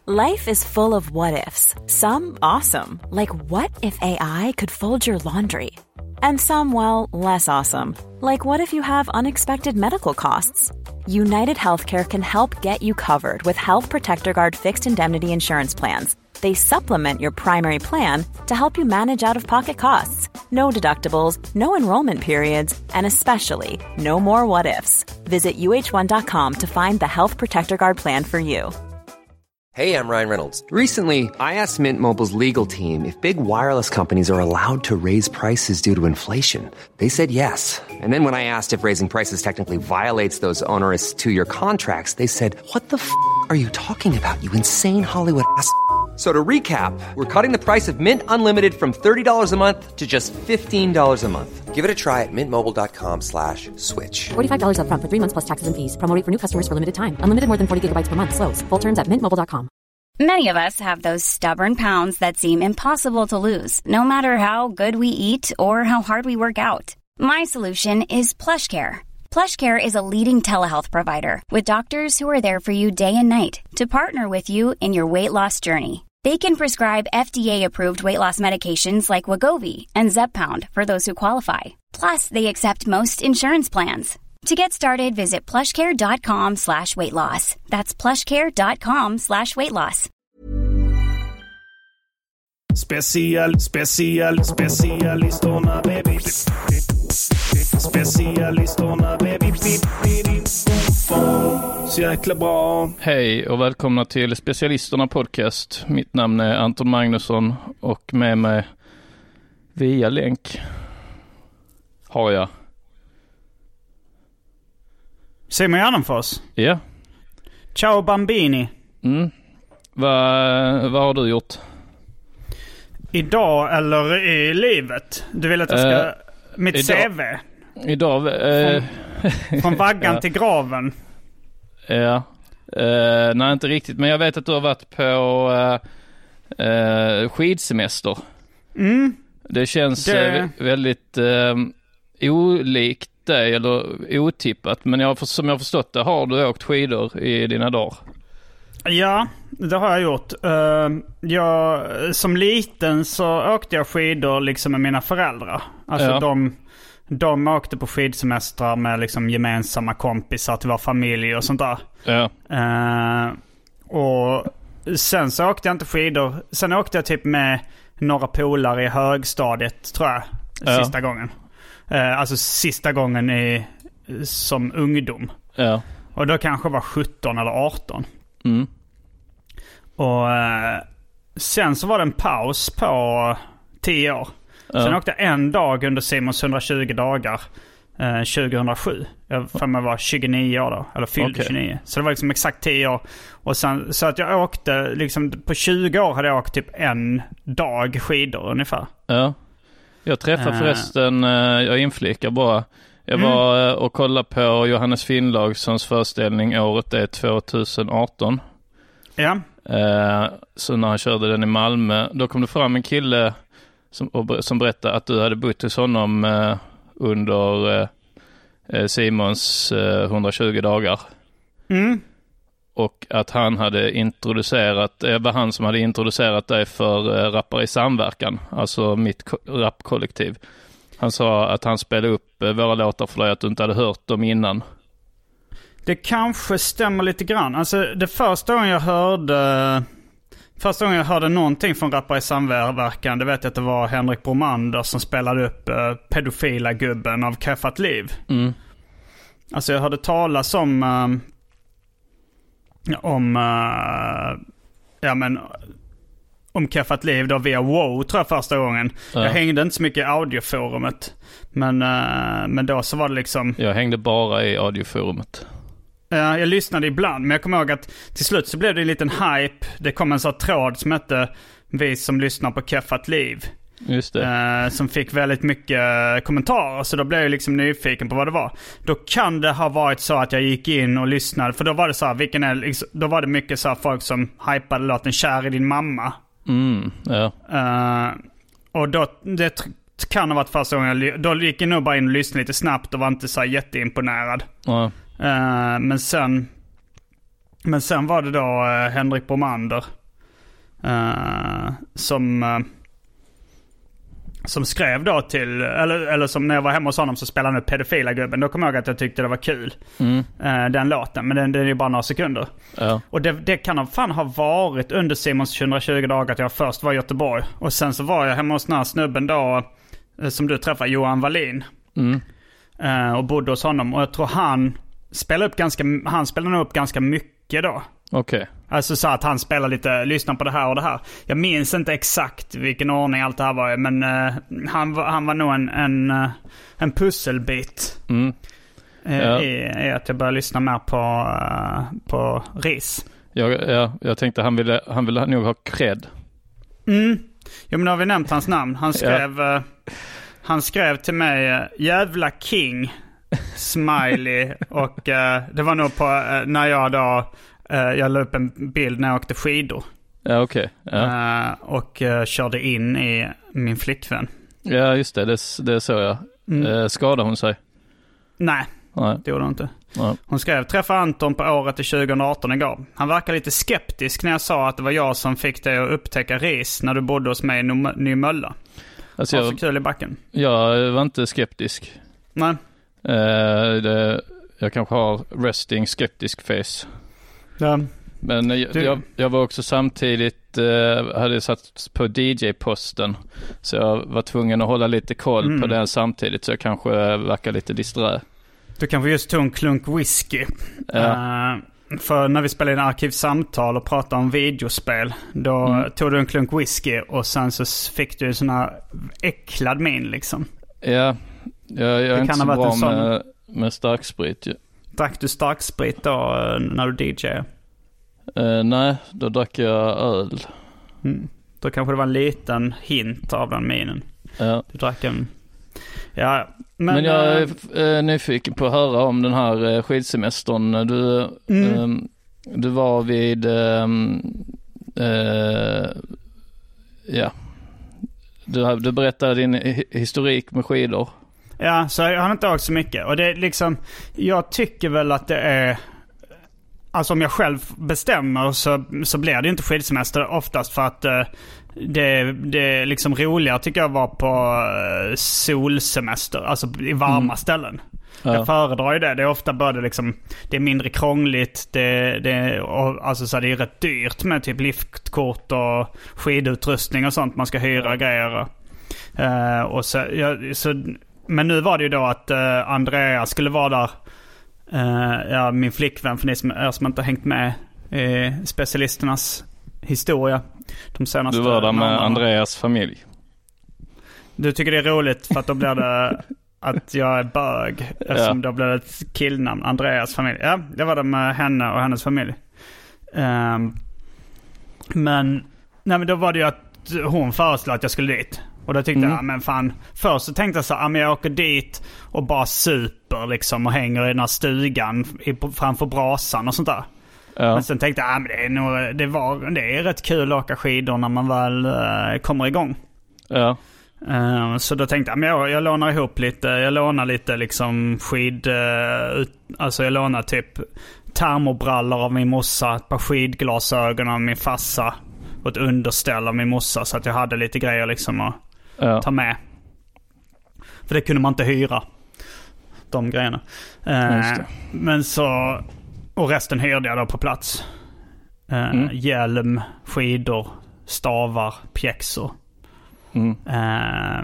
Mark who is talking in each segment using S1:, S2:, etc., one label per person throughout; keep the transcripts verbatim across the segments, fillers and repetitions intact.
S1: Life is full of what-ifs. Some awesome, like what if A I could fold your laundry? And some, well, less awesome, like what if you have unexpected medical costs? United Healthcare can help get you covered with Health Protector Guard fixed indemnity insurance plans. They supplement your primary plan to help you manage out-of-pocket costs. No deductibles, no enrollment periods, and especially no more what-ifs. Visit U H one dot com to find the Health Protector Guard plan for you.
S2: Hey, I'm Ryan Reynolds. Recently, I asked Mint Mobile's legal team if big wireless companies are allowed to raise prices due to inflation. They said yes. And then when I asked if raising prices technically violates those onerous two-year contracts, they said, what the f*** are you talking about, you insane Hollywood ass f- So to recap, we're cutting the price of Mint Unlimited from thirty dollars a month to just fifteen dollars a month. Give it a try at mintmobile.com slash switch.
S3: forty-five dollars up front for three months plus taxes and fees. Promo rate for new customers for limited time. Unlimited more than forty gigabytes per month. Slows full terms at mint mobile dot com.
S4: Many of us have those stubborn pounds that seem impossible to lose, no matter how good we eat or how hard we work out. My solution is PlushCare. PlushCare is a leading telehealth provider with doctors who are there for you day and night to partner with you in your weight loss journey. They can prescribe F D A-approved weight loss medications like Wegovy and Zepbound for those who qualify. Plus, they accept most insurance plans. To get started, visit plushcare.com slash weight loss. That's plushcare.com slash weight loss.
S5: Special, special, specialistorna, baby. Specialistorna, baby. Så jäkla bra.
S6: Hej och välkomna till Specialisterna podcast. Mitt namn är Anton Magnusson och med mig via länk har jag
S5: Simon Gärdenfors.
S6: Ja.
S5: Ciao Bambini.
S6: Mm. Vad vad har du gjort?
S5: Idag eller i livet? Du vill att jag ska... Uh, mitt idag, C V?
S6: Idag... Uh,
S5: från, från vaggan ja. till graven.
S6: Ja. Uh, nej, inte riktigt. Men jag vet att du har varit på uh, uh, skidsemester.
S5: Mm.
S6: Det känns
S5: det...
S6: Uh, väldigt uh, olikt dig, eller otippat. Men jag, som jag har förstått det har du åkt skidor i dina dagar.
S5: Ja, det har jag gjort. Uh, jag, som liten så åkte jag skidor liksom med mina föräldrar. Alltså
S6: ja.
S5: de, de åkte på skidsemestrar med liksom gemensamma kompisar till vår familj och sånt där.
S6: Ja.
S5: Uh, och sen så åkte jag inte skidor. Sen åkte jag typ med några polare i högstadiet, tror jag,
S6: ja.
S5: sista gången. Uh, alltså sista gången i, som ungdom.
S6: Ja.
S5: Och då kanske var sjutton eller arton.
S6: Mm.
S5: Och eh, sen så var det en paus på tio år. Ja. Sen åkte jag en dag under Simons hundratjugo dagar eh, tjugohundrasju. Jag för mig var tjugonio år då, eller fyllde okay. tjugonio. Så det var liksom exakt tio år. Och sen, så att jag åkte liksom på tjugo år hade jag åkt typ en dag skidor ungefär.
S6: Ja. Jag träffade uh. förresten, jag inflikar bara. Jag
S5: mm.
S6: var och kollade på Johannes Finnlaugssons föreställning. Året är tjugoarton.
S5: Ja.
S6: Eh, så när han körde den i Malmö, då kom det fram en kille som, som berättade att du hade bott hos honom eh, under eh, Simons eh, hundratjugo dagar.
S5: Mm.
S6: Och att han hade introducerat, det var han som hade introducerat dig för eh, Rappare i samverkan, alltså mitt ko- rapkollektiv. Han sa att han spelade upp eh, våra låtar för dig, att du inte hade hört dem innan.
S5: Det kanske stämmer lite grann. Alltså det första gången jag hörde Första gången jag hörde någonting från Rappare i samverkan, det vet jag att det var Henrik Bromander som spelade upp uh, pedofila gubben av Keffat liv.
S6: Mm.
S5: Alltså jag hörde talas om uh, om uh, ja men om Keffat liv då via Wow, tror jag, första gången. Ja. Jag hängde inte så mycket i audioforumet, men uh, men då så var det liksom,
S6: jag hängde bara i audioforumet.
S5: Ja, jag lyssnade ibland, men jag kommer ihåg att till slut så blev det en liten hype. Det kom en sån tråd som hette Vi som lyssnar på Keffat liv.
S6: Just det.
S5: Eh, som fick väldigt mycket kommentarer, så då blev jag liksom nyfiken på vad det var. Då kan det ha varit så att jag gick in och lyssnade, för då var det så här, vilken är liksom, då var det mycket så här folk som hypade låten Kär i din mamma.
S6: Mm, ja.
S5: Eh, och då, det kan ha varit första gången jag, då gick jag nog bara in och lyssnade lite snabbt och var inte så jätteimponerad.
S6: Ja.
S5: Uh, men sen Men sen var det då uh, Henrik Bromander Uh, som uh, som skrev då till, eller, eller som när jag var hemma hos honom så spelade han upp Pedofila gubben. Då kom jag ihåg att jag tyckte det var kul, mm. uh, den låten. Men den, den är ju bara några sekunder. Ja. Och det, det kan fan ha varit under Simons tjugohundratjugo dagar att jag först var i Göteborg. Och sen så var jag hemma hos den här snubben då, uh, som du träffade, Johan Wallin. Mm. Uh, och bodde hos honom. Och jag tror han spelade upp ganska, han spelade nog upp ganska mycket då.
S6: Okej. Okay.
S5: Alltså så att han spelar lite, lyssnar på det här och det här. Jag minns inte exakt vilken ordning allt det här var, men uh, han, var, han var nog en, en, uh, en pusselbit mm. uh, ja. i, i att jag började lyssna mer på, uh, på Ris.
S6: Ja, ja, jag tänkte han ville, han ville nog ha cred.
S5: Mm. Jo, men då har vi nämnt hans namn. Han skrev, ja. uh, han skrev till mig uh, jävla king, smiley, och uh, det var nog på uh, när jag då Uh, jag la upp en bild när jag åkte skidor.
S6: Ja, okej. Okay. Ja.
S5: Uh, och uh, körde in i min flickvän.
S6: Ja, just det. Det, det såg jag. Mm. Uh, skadade hon sig?
S5: Nej, Nej. det gjorde hon inte. Nej. Hon skrev, träffa Anton på året i tjugo arton igår. Han verkar lite skeptisk när jag sa att det var jag som fick dig att upptäcka Ris när du bodde hos mig i Nymölla. Alltså jag, var så kul i backen.
S6: Jag var inte skeptisk.
S5: Nej.
S6: Uh, det, jag kanske har resting skeptisk face. Ja. Men jag, jag, jag var också samtidigt eh, hade satt på D J-posten, så jag var tvungen att hålla lite koll mm. på den samtidigt, så jag kanske verkar lite disträ.
S5: Du kanske just tog en klunk whisky. Ja. Uh, för när vi spelade in arkivsamtal och pratade om videospel, då mm. tog du en klunk whisky och sen så fick du en sån här äcklad min liksom. Ja,
S6: jag, jag är inte så bra sån... med, med starksprit ju.
S5: Drack du starksprit då när du D J?
S6: Uh, nej, då drack jag öl.
S5: Mm. Då kanske det var en liten hint av den minen.
S6: Ja.
S5: Du drack en... Ja,
S6: men, men jag är äh, nyfiken på att höra om den här äh, skidsemestern. Du, mm. äh, du var vid... Äh, äh, ja. Du, du berättade din historik med skidor.
S5: Ja, så jag har inte åkt så mycket. Och det är liksom, jag tycker väl att det är, alltså om jag själv bestämmer så, så blir det inte skidsemester oftast, för att uh, det, det är liksom roligare tycker jag var på uh, solsemester, alltså i varma mm. ställen. Ja. Jag föredrar ju det. Det är ofta bara det liksom, det är mindre krångligt, det, det, och, alltså så det är rätt dyrt med typ liftkort och skidutrustning och sånt man ska hyra grejer. Uh, och så, ja, så men nu var det ju då att uh, Andrea skulle vara där. Uh, ja, min flickvän, för ni som, er som inte har hängt med i specialisternas historia. De senaste
S6: du var där med
S5: månaderna.
S6: Andreas familj.
S5: Du tycker det är roligt för att då blir det att jag är bög. Eftersom ja. Då blir det ett killnamn. Andreas familj. Ja, jag var där med henne och hennes familj. Um, men, nej, men då var det ju att hon föreslog att jag skulle dit. Och då tyckte mm. jag, men fan, först så tänkte jag så här, men jag åker dit och bara super liksom och hänger i den här stugan i, framför brasan och sånt där. Ja. Men sen tänkte jag, ja, men det är nog, det var, det är rätt kul att åka skidor när man väl uh, kommer igång.
S6: Ja.
S5: Uh, så då tänkte jag, men jag, jag lånar ihop lite, jag lånar lite liksom skid, uh, ut, alltså jag lånar typ termobrallor av min morsa, ett par skidglasögon av min farsa och ett underställ av min morsa, så att jag hade lite grejer liksom att ja. ta med. För det kunde man inte hyra, de grejerna. Uh, men så, och resten hyrde jag då på plats. Uh, mm. Hjälm, skidor, stavar, pjäxor. Mm. Uh,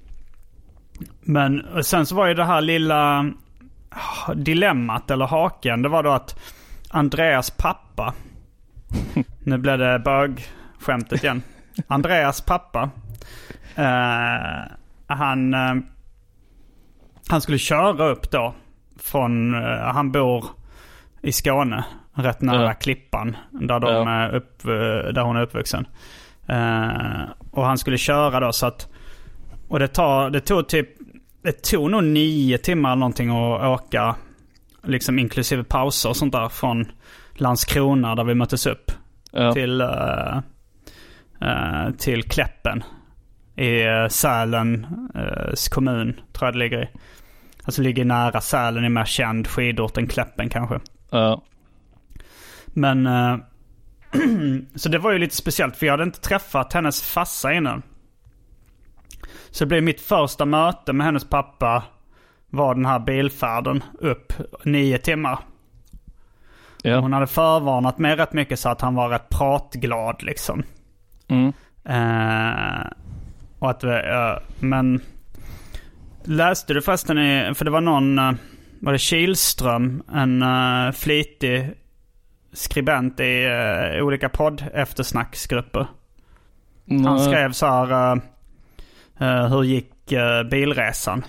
S5: men sen så var ju det här lilla dilemmat eller haken, det var då att Andreas pappa nu blev det bögskämtet igen. Andreas pappa uh, han uh, han skulle köra upp då från, uh, han bor i Skåne rätt nära ja. Klippan där, de ja. är upp, uh, där hon är uppvuxen. Uh, och han skulle köra då, så att, och det, tar, det tog typ det tog nog nio timmar eller någonting att åka liksom inklusive pauser och sånt där från Landskrona där vi möttes upp ja. till uh, uh, till Kläppen i uh, Sälen uh, kommun tror jag det ligger i. Alltså ligger nära Sälen, är mer känd skidorten Kläppen kanske.
S6: Ja.
S5: Men uh, Så det var ju lite speciellt, för jag hade inte träffat hennes farsa innan. Så det blev mitt första möte med hennes pappa var den här bilfärden upp nio timmar.
S6: Ja.
S5: Hon hade förvarnat mig rätt mycket så att han var rätt pratglad liksom.
S6: Mm.
S5: Eh, och att, eh, men läste du förresten i, för det var någon, eh, var det Kihlström, en uh, flitig skribent i uh, olika podd eftersnacksgrupper. Mm. Han skrev så här, uh, uh, hur gick uh, bilresan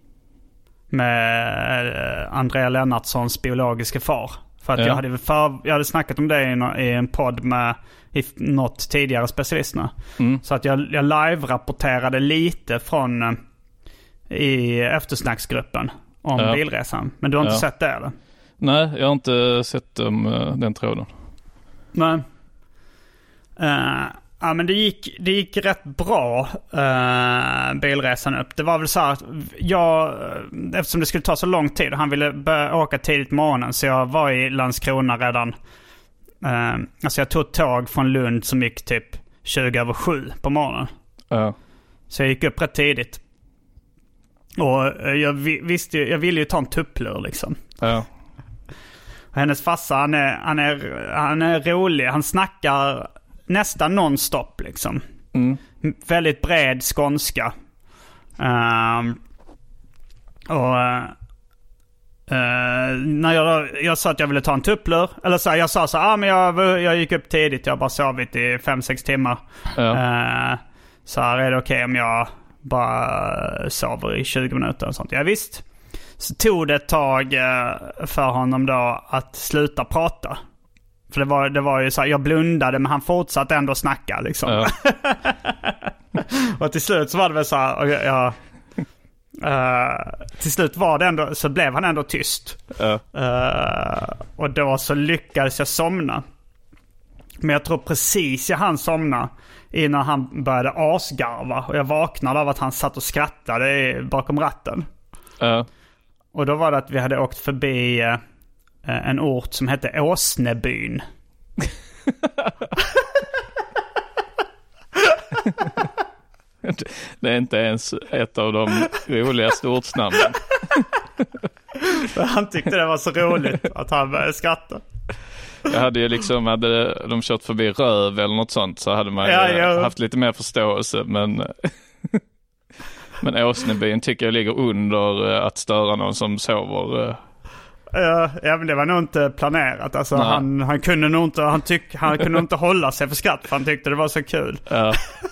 S5: med uh, Andrea Lennartssons biologiska far. För att ja. jag, hade för, jag hade snackat om det i, no, i en podd med i något tidigare specialisterna. Mm. Så att jag, jag live-rapporterade lite från uh, i eftersnacksgruppen om ja. bilresan. Men du har inte ja. sett det eller?
S6: Nej, jag har inte sett um, den tråden.
S5: Nej. Uh, ja, men det gick, det gick rätt bra uh, bilresan upp. Det var väl så här att jag, eftersom det skulle ta så lång tid och han ville börja åka tidigt på morgonen, så jag var i Landskrona redan. Uh, alltså jag tog tåg från Lund som gick typ tjugo över sju på morgonen.
S6: Ja.
S5: Så jag gick upp rätt tidigt. Och jag visste ju, jag ville ju ta en tupplur liksom.
S6: Ja.
S5: Och hennes farsa, han är, han är, han är rolig. Han snackar nästan non-stop liksom. Mm. Väldigt bred skånska. Um, och uh, när jag, jag sa att jag ville ta en tupplur, eller så jag sa så ah, men jag, jag gick upp tidigt. Jag bara sovit i fem sex timmar. Ja. Uh, så här, är det okej okay om jag bara sover i tjugo minuter och sånt. Ja visst. Så tog det ett tag för honom då att sluta prata. För det var, det var ju så här, jag blundade men han fortsatte ändå snacka liksom. Ja. Och till slut så var det väl så här, jag, uh, till slut var det ändå, så blev han ändå tyst. Ja. Uh, och då så lyckades jag somna. Men jag tror precis jag hann somna innan han började asgarva. Och jag vaknade av att han satt och skrattade bakom ratten. Uh. Och då var det att vi hade åkt förbi eh, en ort som hette Åsnebyn.
S6: Det är inte ens ett av de roligaste ortsnamnen.
S5: Han tyckte det var så roligt att han började skratta.
S6: Jag hade ju liksom, hade de kört förbi Röv eller något sånt, så hade man ja, ja. haft lite mer förståelse, men men Åsnebyn tycker jag ligger under att störa någon som sover.
S5: Ja, ja men det var nog inte planerat. Alltså han, han kunde nog inte han tyck, han kunde inte hålla sig för skratt, för han tyckte det var så kul. Ja.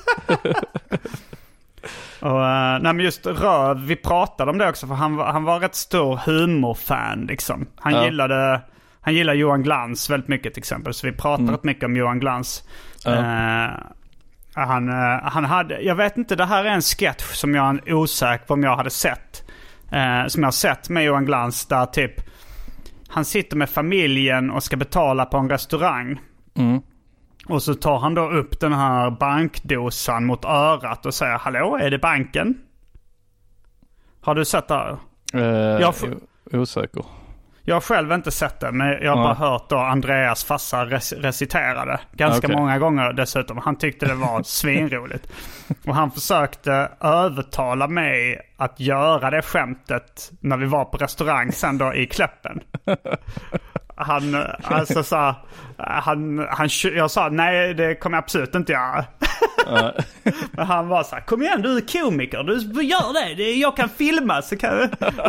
S5: Och nej, men just Röv, vi pratade om det också, för han han var rätt stor humorfan liksom. Han ja. gillade Han gillar Johan Glans väldigt mycket till exempel. Så vi pratade mm. rätt mycket om Johan Glans. Ja. Uh, han, uh, han hade, jag vet inte, det här är en sketch som jag är osäker på om jag hade sett. Uh, som jag har sett med Johan Glans, där typ han sitter med familjen och ska betala på en restaurang. Mm. Och så tar han då upp den här bankdosan mot örat och säger: hallå, är det banken? Har du sett det här?
S6: Uh, jag f- osäker.
S5: Jag har själv inte sett det, men jag har ja. bara hört då Andreas farsa res- recitera det. Ganska okay. många gånger dessutom. Han tyckte det var svinroligt. Och han försökte övertala mig att göra det skämtet när vi var på restaurang sen då i Kläppen. Han, alltså så han, han, jag sa, nej det kommer jag absolut inte göra. Men han var så här: kom igen, du är komiker, du gör det, jag kan filma så kan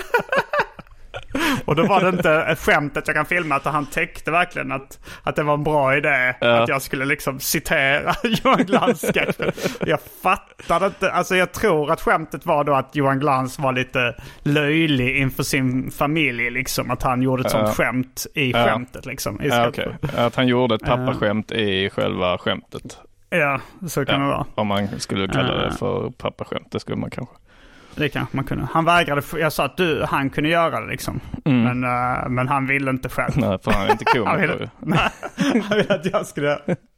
S5: Och då var det inte ett skämt att jag kan filma, att han täckte verkligen att, att det var en bra idé ja. att jag skulle liksom citera Johan Glans. Jag fattade inte, alltså jag tror att skämtet var då att Johan Glans var lite löjlig inför sin familj liksom, att han gjorde ett sånt ja. skämt i ja. skämtet liksom. I
S6: ja, okay. Att han gjorde ett pappaskämt uh. i själva skämtet.
S5: Ja, så kan ja. det vara.
S6: Om man skulle kalla det för pappaskämt, det skulle man kanske.
S5: Det kanske man kunde. Han vägrade, jag sa att du, han kunde göra det liksom. Mm. Men, uh, men han ville inte själv.
S6: Nej, för han är inte komiker. han, ville,
S5: nej, han ville att jag skulle...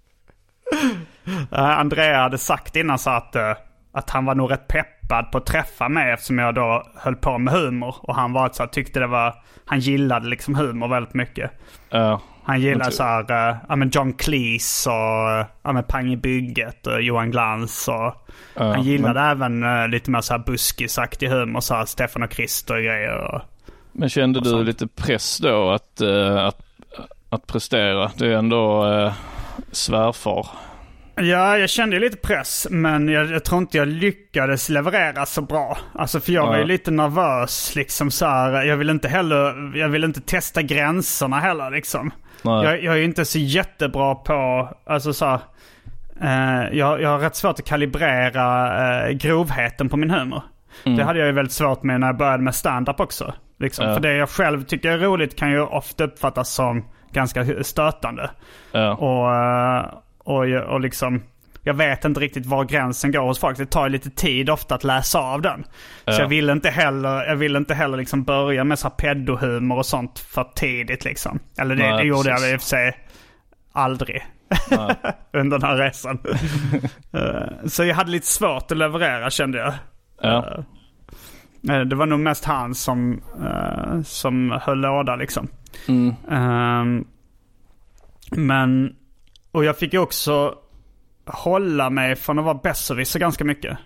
S5: uh, Andrea hade sagt innan så att, uh, att han var nog rätt peppad på att träffa mig, eftersom jag då höll på med humor. Och han var så här, tyckte det var... Han gillade liksom humor väldigt mycket.
S6: Uh.
S5: Han gillar så här, uh, ja men John Cleese och ja men Pang i bygget och Johan Glans och uh, han gillade men... även uh, lite mer så här buskisaktig humor, så här Stefan och Krister och grejer. Och,
S6: men kände
S5: och
S6: du
S5: sånt.
S6: lite press då att, uh, att, att prestera? Det är ändå uh, svärfar.
S5: Ja, jag kände ju lite press, men jag, jag tror inte jag lyckades leverera så bra. Alltså för jag var ju ja. lite nervös liksom så här, jag vill inte heller, jag vill inte testa gränserna heller liksom. Jag, jag är ju inte så jättebra på, alltså så här, eh, jag, jag har rätt svårt att kalibrera eh, grovheten på min humor. Mm. Det hade jag ju väldigt svårt med när jag började med stand-up också. Liksom. Ja. För det jag själv tycker är roligt kan ju ofta uppfattas som ganska stötande. Ja. Och... Eh, Och, och liksom, jag vet inte riktigt var gränsen går hos folk. Det tar lite tid ofta att läsa av den. Ja. Så jag vill inte heller, jag vill inte heller liksom börja med så här pedohumor och sånt för tidigt liksom. Eller det, Nej, det gjorde jag i och för sig aldrig under den här resan. Så jag hade lite svårt att leverera, kände jag. Ja. Det var nog mest han som, som höll låda liksom. Mm. Men... Och jag fick ju också hålla mig från att vara besserwisser ganska mycket.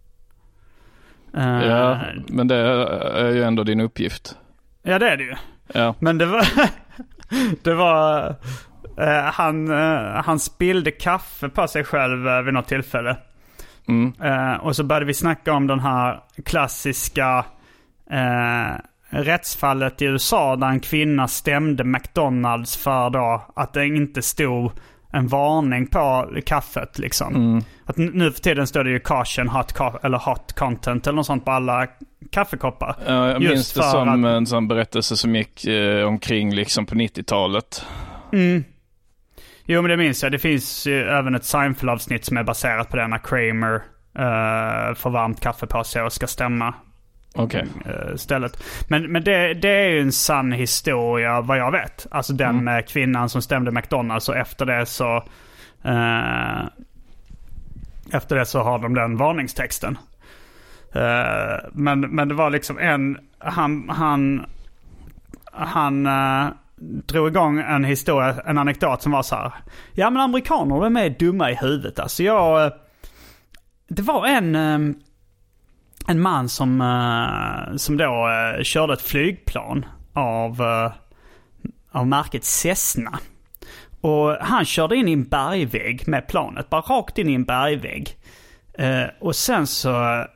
S6: Ja, uh, men det är ju ändå din uppgift.
S5: Ja, det är det ju.
S6: Ja.
S5: Men det var... det var... Uh, han, uh, han spillde kaffe på sig själv uh, vid något tillfälle. Mm. Uh, och så började vi snacka om den här klassiska... Uh, rättsfallet i U S A där en kvinna stämde McDonalds för då att det inte stod... en varning på kaffet liksom. Mm. Att nu för tiden står det ju caution hot co- eller hot content eller något sånt på alla kaffekoppar.
S6: Ja, jag minns det som att... en sån berättelse som gick eh, omkring liksom på nittiotalet.
S5: Mm. Jo, men det minns jag. Det finns ju även ett Seinfeld-avsnitt som är baserat på det när Kramer eh, får varmt kaffe på sig och ska stämma.
S6: Okej.
S5: Okay. Stället. Men, men det, det är ju en sann historia vad jag vet. Alltså den mm. med kvinnan som stämde McDonalds, och efter det så eh, efter det så har de den varningstexten. Eh, men, men det var liksom en han han han eh, drog igång en historia, en anekdot som var så här: ja men amerikaner de är dumma i huvudet. Alltså jag det var en eh, En man som, uh, som då uh, körde ett flygplan av, uh, av märket Cessna. Och han körde in i en bergvägg med planet. Bara rakt in i en bergvägg. Uh, och sen så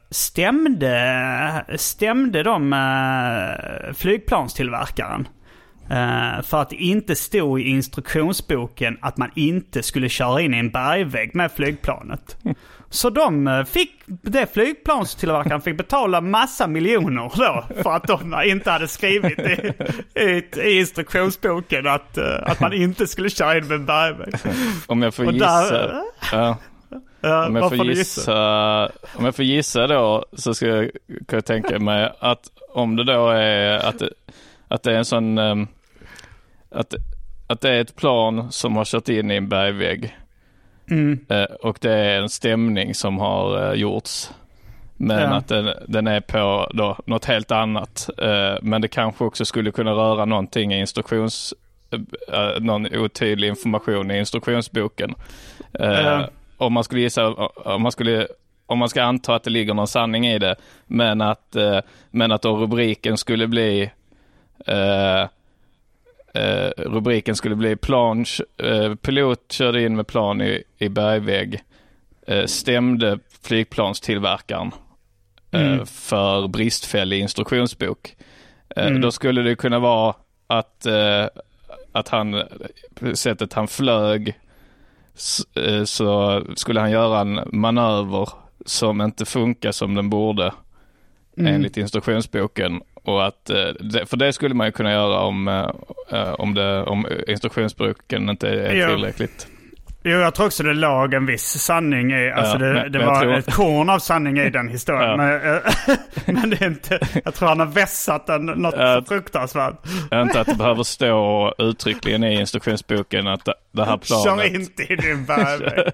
S5: stämde, stämde de uh, flygplanstillverkaren. Uh, för att det inte stod i instruktionsboken att man inte skulle köra in i en bergvägg med flygplanet. Så de fick, det flygplanstillverkaren fick betala massa miljoner då för att de inte hade skrivit i, i, i instruktionsboken att, att man inte skulle köra in med en bergvägg.
S6: Om jag får och gissa... Där, ja. Ja, om, jag får gissa gissa? om jag får gissa då så ska jag, kan jag tänka mig att om det då är att det, att det är en sån... Um, att, att det är ett plan som har kört in i en bergvägg. Mm. Uh, och det är en stämning som har uh, gjorts. Men ja. att den, den är på då något helt annat. Uh, men det kanske också skulle kunna röra någonting i instruktions... Uh, någon otydlig information i instruktionsboken. Uh, ja. Om man skulle gissa... Om man skulle... Om man ska anta att det ligger någon sanning i det. Men att, uh, men att då rubriken skulle bli... Uh, Uh, rubriken skulle bli plan, uh, pilot körde in med plan i, i bergvägg, uh, stämde flygplanstillverkaren uh, mm. för bristfällig instruktionsbok. Uh, mm. Då skulle det kunna vara att, uh, att han, sättet han flög så, uh, så skulle han göra en manöver som inte funkar som den borde mm. enligt instruktionsboken. Och att, för det skulle man ju kunna göra om, om, det, om instruktionsboken inte är tillräckligt.
S5: Jo, jag tror också det låg en viss sanning i, alltså ja, det, men, det var tror... ett korn av sanning i den historien. Ja. Men, men det är inte, jag tror han har vässat den något ja, fruktansvärt.
S6: Jag inte att det behöver stå uttryckligen i instruktionsboken att det här planet...
S5: Kör inte i din bergvägg.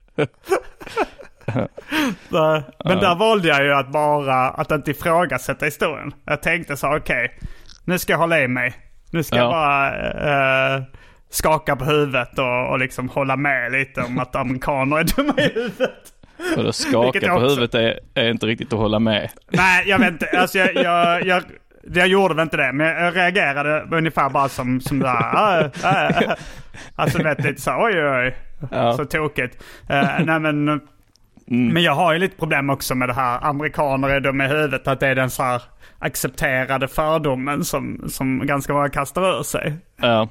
S5: Men ja. där valde jag ju att bara att inte ifrågasätta historien. Jag tänkte så okej, okay, nu ska jag hålla i mig. Nu ska ja. jag bara uh, skaka på huvudet och, och liksom hålla med lite om att amerikaner är dumma i huvudet.
S6: Och då skaka på huvudet är, är inte riktigt att hålla med.
S5: Nej, jag vet inte. Alltså jag, jag, jag, jag gjorde väl inte det, men jag reagerade ungefär bara som, som där. Äh, äh. Alltså vet lite så, oj oj, ja. Så tokigt. Uh, nej men, mm. men jag har ju lite problem också med det här amerikaner är dumma i huvudet, att det är den så här accepterade fördomen som, som ganska många kastar ur sig.
S6: Ja.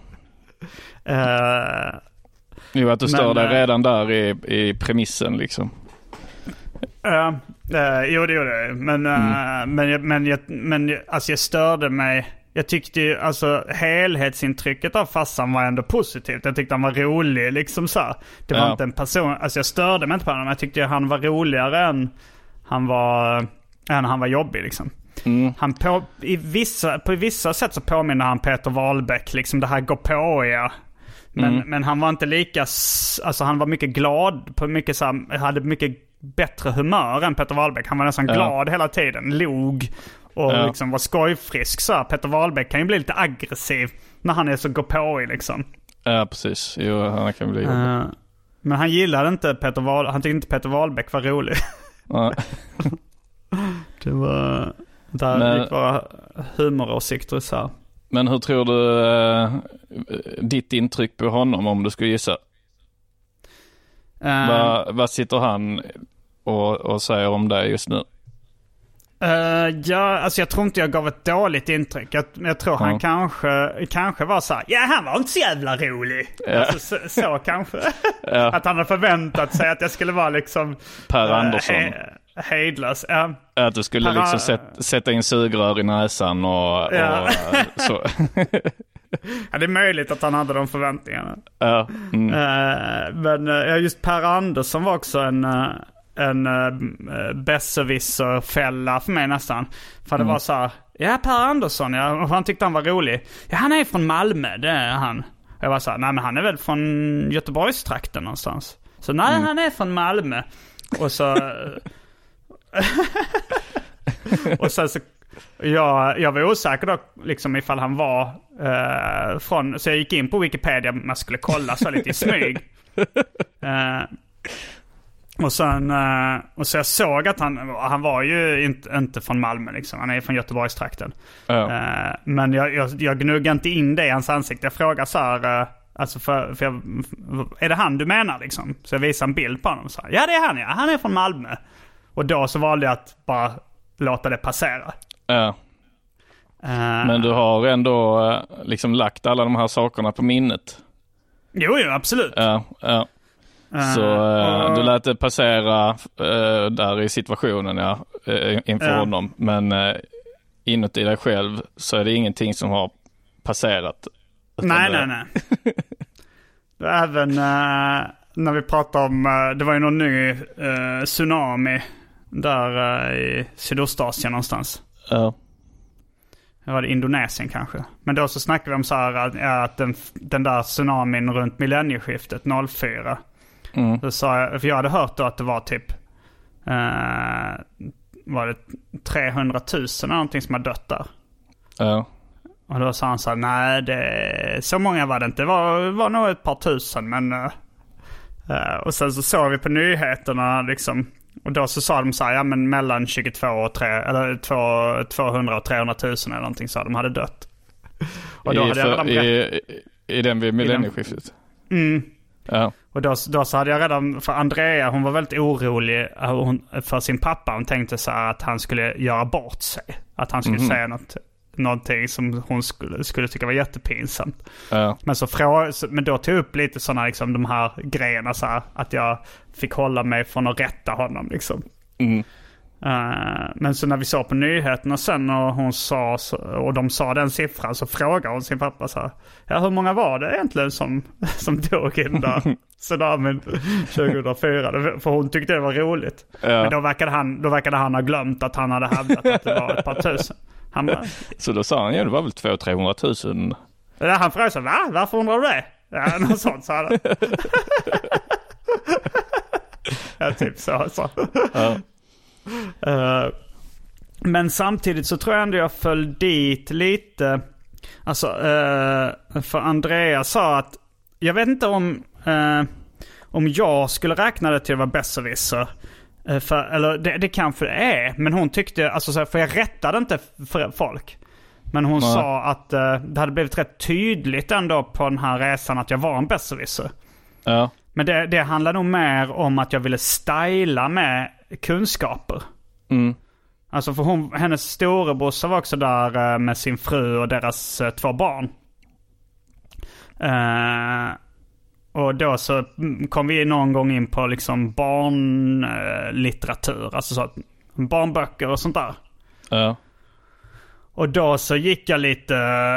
S5: Uh,
S6: jo, att du stör dig redan där i, i premissen liksom.
S5: Uh, uh, jo, det gjorde jag. Men, uh, mm. men, jag, men, jag, men jag, alltså jag störde mig. Jag tyckte ju, alltså helhetsintrycket av farsan var ändå positivt. Jag tyckte han var rolig liksom så. Det var ja. inte en person, alltså jag störde mig inte på honom. Jag tyckte han var roligare än han var, än han var jobbig liksom. Mm. Han på, i vissa, på vissa sätt så påminner han Peter Wahlbeck liksom, det här går på ja. Men, mm. men han var inte lika, alltså han var mycket glad på mycket så här, hade mycket bättre humör än Peter Wahlbeck. Han var nästan ja. glad hela tiden, log och ja. liksom var skojfrisk så. Peter Wahlbeck kan ju bli lite aggressiv när han är så gå på i liksom.
S6: Ja, precis. Jo, han kan bli uh,
S5: men han gillade inte Peter Wahlbeck. Han tyckte inte Peter Wahlbeck var rolig. Ja. Det var där men, gick våra humoråsikter så här.
S6: Men hur tror du uh, ditt intryck på honom om du skulle gissa? Uh, vad, vad sitter han och, och säger om det just nu?
S5: Uh, ja, alltså jag tror inte jag gav ett dåligt intryck. Jag, jag tror uh. han kanske, kanske var så här, ja han var inte så jävla rolig. Uh. Alltså, så, så kanske. Uh. Att han hade förväntat sig att jag skulle vara liksom
S6: Per uh, Andersson. He-
S5: hejdlös. Uh.
S6: Att du skulle per- liksom sätt, sätta in sugrör i näsan och, uh. och så.
S5: Ja, det är möjligt att han hade de förväntningarna.
S6: Ja. Mm.
S5: Uh, men uh, just Per Andersson var också en, uh, en uh, besserwisser-fälla för mig nästan. För det mm. var så här, ja Per Andersson, ja, han tyckte han var rolig. Ja, han är från Malmö, det är han. Jag var så här, nej men han är väl från Göteborgstrakten någonstans. Så nej, mm. han är från Malmö. Och så... och sen så... Jag, jag var osäker då liksom ifall han var uh, från, så jag gick in på Wikipedia, man skulle kolla så lite i smyg. Uh, och sen uh, och så jag såg att han han var ju inte, inte från Malmö liksom, han är från Göteborgstrakten. Oh. Uh, men jag, jag, jag gnuggade inte in det i hans ansikte. Jag frågade så här, uh, alltså för, för jag, är det han du menar liksom? Så jag visade en bild på honom och sa, ja det är han, ja, han är från Malmö. Och då så valde jag att bara låta det passera.
S6: Ja. Uh, Men du har ändå uh, liksom lagt alla de här sakerna på minnet.
S5: Jo, jo, absolut.
S6: Ja, ja. Uh, Så uh, uh, du lät det passera uh, där i situationen, ja, uh, inför uh, honom. Men uh, inuti dig själv så är det ingenting som har passerat.
S5: Nej,
S6: det...
S5: nej, nej. Även uh, när vi pratar om, uh, det var ju någon ny uh, tsunami där uh, i Sydostasien någonstans. Ja. Det var det Indonesien kanske. Men då så snackade vi om så här att, att den, den där tsunamin runt millennieskiftet noll fyra. Mm. Så sa jag, för jag hade hört då att det var typ eh, var det trehundratusen eller någonting som har dött där. Ja. Och då sa han så här, nej det, så många var det inte. Det var, var nog ett par tusen. Men, eh, och sen så såg vi på nyheterna liksom. Och då så sa de så här, ja men mellan tjugotvå och tre, eller tvåhundra och trehundratusen eller någonting så de hade dött. Och då
S6: I,
S5: hade jag redan
S6: i, i den vid millennieskiftet.
S5: Mm.
S6: Ja.
S5: Och då, då så hade jag redan, för Andrea, hon var väldigt orolig hon, för sin pappa. Hon tänkte så här att han skulle göra bort sig. Att han skulle mm. säga något, någonting som hon skulle, skulle tycka var jättepinsamt. Ja. Men, så frå, men då tog jag upp lite sådana liksom, de här grejerna så här, att jag fick hålla mig från att rätta honom liksom. Mm. Uh, men så när vi såg på nyheterna sen och hon sa så, och de sa den siffran, så frågade hon sin pappa så här, ja hur många var det egentligen som, som dog in där tsunamin tjugohundrafyra? För hon tyckte det var roligt. Ja. Men då verkade, han, då verkade han ha glömt att han hade hävdat att det var ett par tusen. Han bara,
S6: så då sa han, ja det var väl två trehundratusen.
S5: Ja, han frågade så, va? Varför undrar du det? Ja, något sånt sa han. Ja, typ så. så. Ja. Uh, men samtidigt så tror jag ändå jag föll dit lite. Alltså uh, för Andrea sa att jag vet inte om uh, om jag skulle räkna det till att vara besserwisser. Uh, för, eller det, det kanske det är. Men hon tyckte, alltså, så här, för jag rättade inte för folk. Men hon Nej. sa att uh, det hade blivit rätt tydligt ändå på den här resan att jag var en besserwisser.
S6: Ja.
S5: Men det, det handlar nog mer om att jag ville styla med kunskaper.
S6: Mm.
S5: Alltså för hon, hennes storebrorsa var också där med sin fru och deras två barn. Uh, och då så kom vi någon gång in på liksom barnlitteratur. Alltså så barnböcker och sånt där.
S6: Ja. Och
S5: då så gick jag lite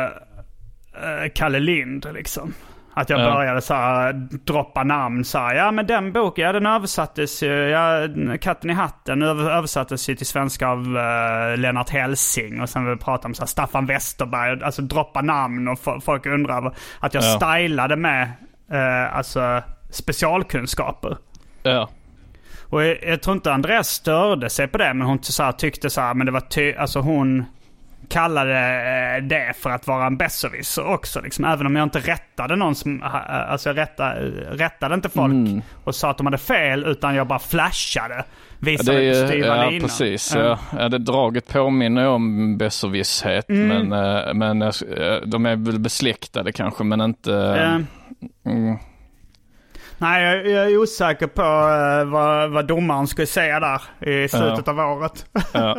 S5: uh, Kalle Lind liksom. Att jag ja. började så här, droppa namn så här, ja men den boken, ja den översattes ju, ja, Katten i hatten översattes ju till svenska av uh, Lennart Helsing. Och sen vi pratade om så här, Staffan Westerberg, alltså droppa namn och f- folk undrar att jag ja. stylade med uh, alltså specialkunskaper.
S6: Ja.
S5: Och jag, jag tror inte Andreas störde sig på det, men hon så här, tyckte så här, men det var ty- alltså hon kallade det för att vara en besserwisser också liksom. Även om jag inte rättade någon som, alltså jag rättade, rättade inte folk mm. och sa att de hade fel, utan jag bara flashade, visade
S6: ja,
S5: på styva
S6: ja,
S5: linan.
S6: Precis, ja. Ja, det draget påminner om besserwisshet, mm. men, men de är väl besläktade kanske, men inte
S5: mm. Mm. Nej, jag, jag är osäker på uh, vad, vad domaren skulle säga där i slutet ja. av året. Ja.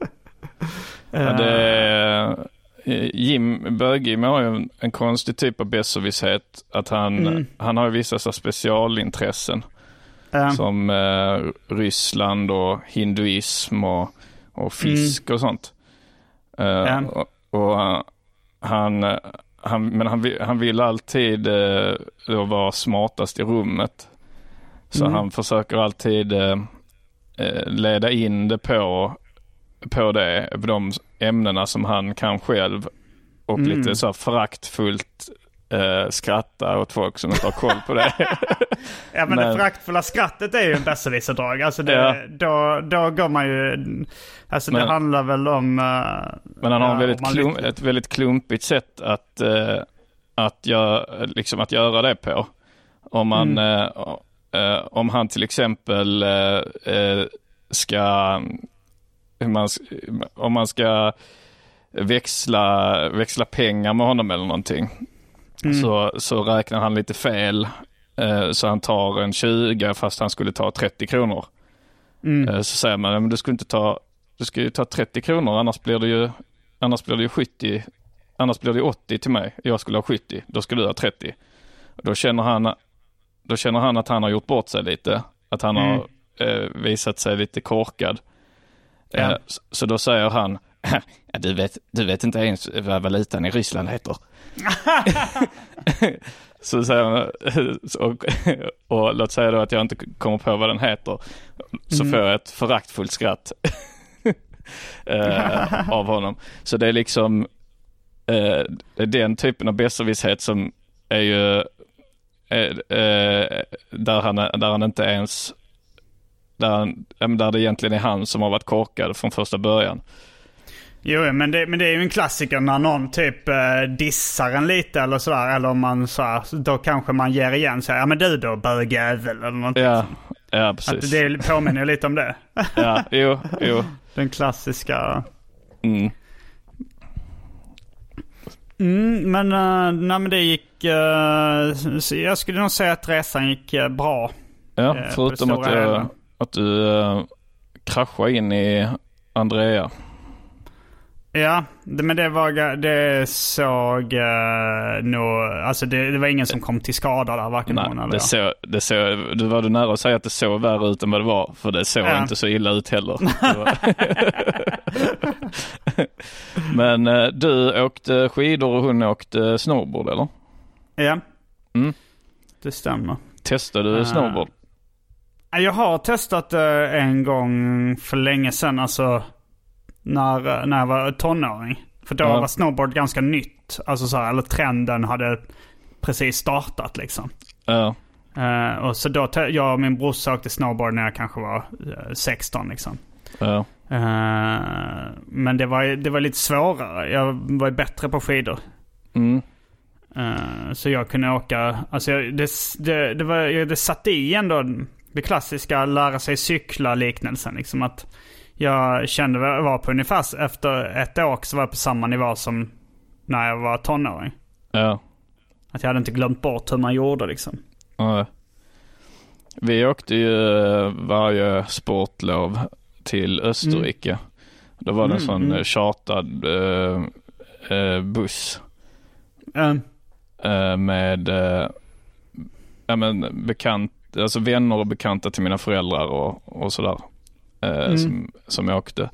S6: Ja, det är, Jim Bögim har ju en, en konstig typ av besserwisshet, att han, mm. han har ju vissa så specialintressen mm. som eh, Ryssland och hinduism och, och fisk mm. och sånt. Eh, mm. och, och han, han, men han vill, han vill alltid eh, vara smartast i rummet. Så mm. han försöker alltid eh, leda in det på på det, på de ämnena som han kan själv, och mm. lite så här föraktfullt eh, skratta åt folk som inte har koll på det.
S5: Ja, men, men det föraktfulla skrattet är ju en besserwisser-drag. Alltså det, ja. då, då går man ju, alltså men, det handlar väl om uh,
S6: men han har ja, väldigt klump, ett väldigt klumpigt sätt att uh, att, gör, liksom att göra det på. Om man mm. uh, uh, om han till exempel uh, uh, ska Man, om man ska växla, växla pengar med honom eller någonting mm. så, så räknar han lite fel, eh, så han tar en tjugo fast han skulle ta trettio kronor. Mm. Eh, så säger man, men du skulle inte ta, du ska ju ta trettio kronor, annars blir det ju, annars blir det ju sjuttio, annars blir det åttio till mig. Jag skulle ha sjuttio, då ska du ha trettio. Då känner han, då känner han att han har gjort bort sig lite, att han mm. har eh, visat sig lite korkad. Ja. Så, så då säger han, ja, du, vet, du vet inte ens vad valutan i Ryssland heter. Så säger han, och, och låt säga då att jag inte kommer på vad den heter, så mm. får jag ett föraktfullt skratt eh, av honom. Så det är liksom eh, den typen av besserwisshet som är ju eh, eh, där, han, där han inte ens Där, där det egentligen är han som har varit korkad från första början.
S5: Jo, men det, men det är ju en klassiker när någon typ eh, dissar en lite eller sådär. Eller om man så här, då kanske man ger igen så här, ja men du då, bögjävel eller någonting.
S6: Ja, ja precis.
S5: Att det påminner lite om det.
S6: Ja, jo, jo.
S5: Den klassiska.
S6: Mm.
S5: Mm, men, uh, nej, men det gick, uh, jag skulle nog säga att resan gick uh, bra.
S6: Ja, uh, förutom att jag... Att du uh, kraschade in i Andrea.
S5: Ja, det, men det var det såg uh, nog, alltså det, det var ingen som kom till skada där, varken
S6: Nej,
S5: någon eller
S6: det
S5: jag.
S6: Så, det så, du var du nära att säga att det såg värre ut än vad det var, för det såg ja. inte så illa ut heller. Men uh, du åkte skidor och hon åkte snowboard, eller?
S5: Ja,
S6: mm.
S5: det stämmer.
S6: Testade du uh. snowboard?
S5: Jag har testat uh, en gång för länge sedan, alltså när, när jag var tonåring. För då ja. var snowboard ganska nytt. Alltså så här, eller trenden hade precis startat liksom.
S6: Ja.
S5: Uh, och så då, te- jag och min brorsa åkte snowboard när jag kanske var uh, sexton liksom.
S6: Ja.
S5: Uh, men det var, det var lite svårare. Jag var bättre på skidor.
S6: Mm.
S5: Uh, så jag kunde åka, alltså jag, det, det, det, var, det satt i ändå det klassiska lära sig cykla liknelsen. Liksom att jag kände att jag var på ungefär efter ett år så var jag på samma nivå som när jag var tonåring.
S6: Ja.
S5: Att jag hade inte glömt bort hur man gjorde liksom.
S6: Ja. Vi åkte ju varje sportlov till Österrike. Mm. Då var det en mm, sån mm. chartad uh, uh, buss.
S5: Mm.
S6: Uh, med uh, ja, men bekant, alltså vänner och bekanta till mina föräldrar och, och sådär. Uh, mm. som, som jag åkte.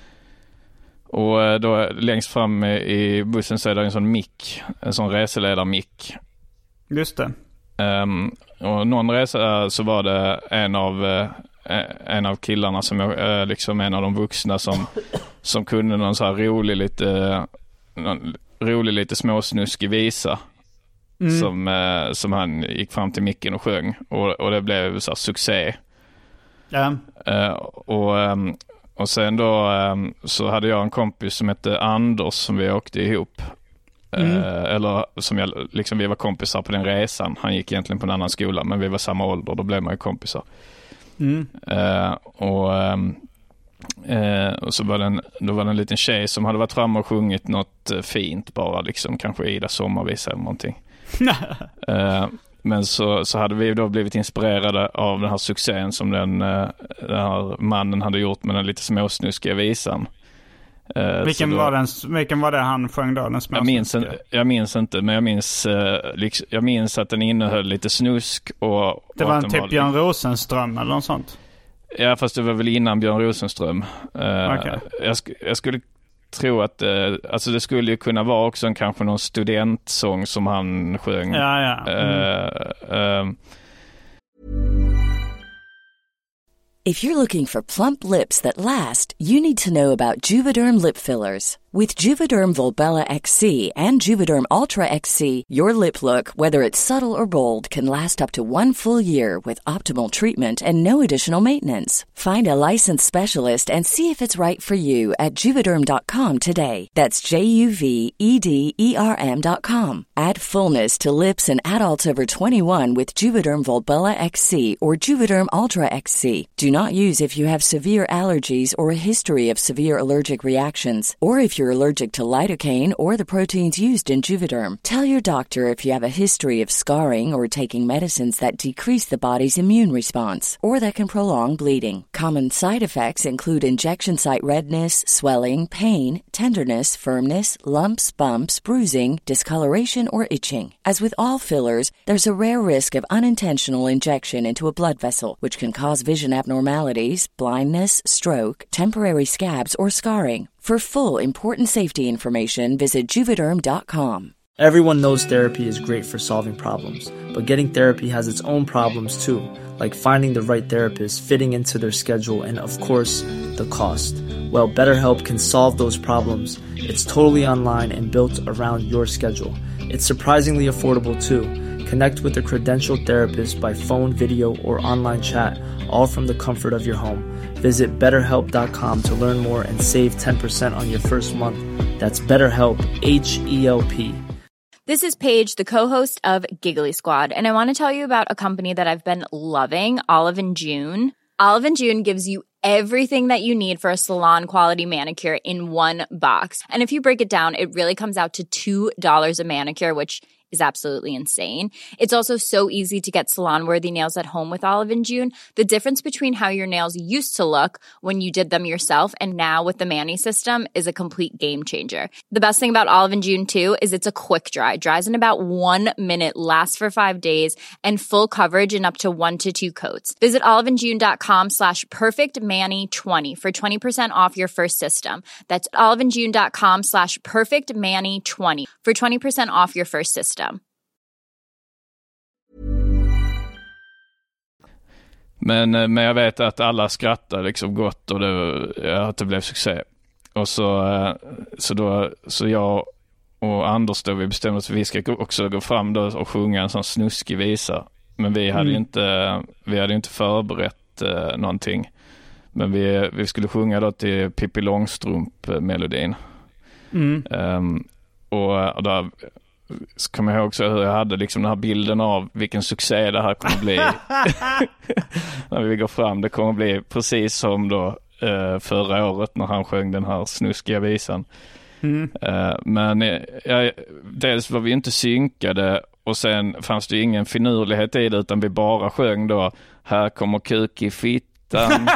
S6: Och uh, då längst fram i bussen så är det en sån mick. En sån reseledar-mick.
S5: Just det.
S6: Um, och någon resa så var det en av uh, en av killarna som jag, uh, liksom en av de vuxna som som kunde någon så här rolig lite någon rolig lite småsnuskig visa mm. som uh, som han gick fram till micken och sjöng och och det blev så här succé.
S5: Ja.
S6: Uh, och um, och sen då um, så hade jag en kompis som hette Anders som vi åkte ihop. Mm. Uh, eller som jag, liksom vi var kompisar på den resan. Han gick egentligen på en annan skola, men vi var samma ålder, då blev man ju kompisar.
S5: Mm.
S6: Uh, och, um, uh, och så var det en, då var det en liten tjej som hade varit fram och sjungit något fint bara, liksom kanske Ida sommarvisa eller någonting. uh, men så, så hade vi då blivit inspirerade av den här succén som den, uh, den här mannen hade gjort med den lite småsnuskiga visan. Uh,
S5: vilken,
S6: då,
S5: var den, vilken var det han sjöng då? Den
S6: jag, minns en, jag minns inte, men jag minns, uh, liksom, jag minns att den innehöll lite snusk. Och,
S5: det
S6: och
S5: var en typ
S6: var,
S5: Björn Rosenström eller något sånt?
S6: Ja, fast det var väl innan Björn Rosenström. Uh,
S5: okay.
S6: jag, jag skulle tro att uh, alltså det skulle ju kunna vara också en, kanske någon studentsång som han sjöng.
S5: Ja, ja. Mm.
S6: Uh, uh,
S7: If you're looking for plump lips that last, you need to know about Juvederm lip fillers. With Juvederm Volbella X C and Juvederm Ultra X C, your lip look, whether it's subtle or bold, can last up to one full year with optimal treatment and no additional maintenance. Find a licensed specialist and see if it's right for you at juvederm dot com today. That's J U V E D E R M dot com. Add fullness to lips in adults over twenty-one with Juvederm Volbella X C or Juvederm Ultra X C. Do not use if you have severe allergies or a history of severe allergic reactions, or if you're allergic to lidocaine or the proteins used in Juvederm. Tell your doctor if you have a history of scarring or taking medicines that decrease the body's immune response or that can prolong bleeding. Common side effects include injection site redness, swelling, pain, tenderness, firmness, lumps, bumps, bruising, discoloration, or itching. As with all fillers, there's a rare risk of unintentional injection into a blood vessel, which can cause vision abnormalities, blindness, stroke, temporary scabs, or scarring. For full, important safety information, visit Juvederm dot com.
S8: Everyone knows therapy is great for solving problems, but getting therapy has its own problems too, like finding the right therapist, fitting into their schedule, and of course, the cost. Well, BetterHelp can solve those problems. It's totally online and built around your schedule. It's surprisingly affordable too. Connect with a credentialed therapist by phone, video, or online chat, all from the comfort of your home. Visit better help dot com to learn more and save ten percent on your first month. That's BetterHelp, H E L P.
S9: This is Paige, the co-host of Giggly Squad, and I want to tell you about a company that I've been loving, Olive and June. Olive and June gives you everything that you need for a salon-quality manicure in one box. And if you break it down, it really comes out to two dollars a manicure, which is absolutely insane. It's also so easy to get salon-worthy nails at home with Olive and June. The difference between how your nails used to look when you did them yourself and now with the Mani system is a complete game changer. The best thing about Olive and June, too, is it's a quick dry. Dries in about one minute, lasts for five days, and full coverage in up to one to two coats. Visit oliveandjune.com slash perfectmani20 for twenty percent off your first system. That's oliveandjune.com slash perfectmani20 for twenty percent off your first system.
S6: Men, men jag vet att alla skrattar liksom gott och det, att det blev succé. Och så, så, då, så jag och Anders då, vi bestämde oss att vi ska också gå fram då och sjunga en sån snuskig visa. Men vi hade ju mm. inte, vi hade inte förberett eh, någonting. Men vi, vi skulle sjunga då till Pippi Långstrump-melodin.
S5: Mm.
S6: Um, och, och då så kommer jag ihåg också hur jag hade liksom den här bilden av vilken succé det här kommer bli. När vi går fram, det kommer bli precis som då eh, förra året när han sjöng den här snuskiga visan. Mm. Eh, men eh, dels var vi inte synkade och sen fanns det ingen finurlighet i det, utan vi bara sjöng då här kommer kuk i fittan.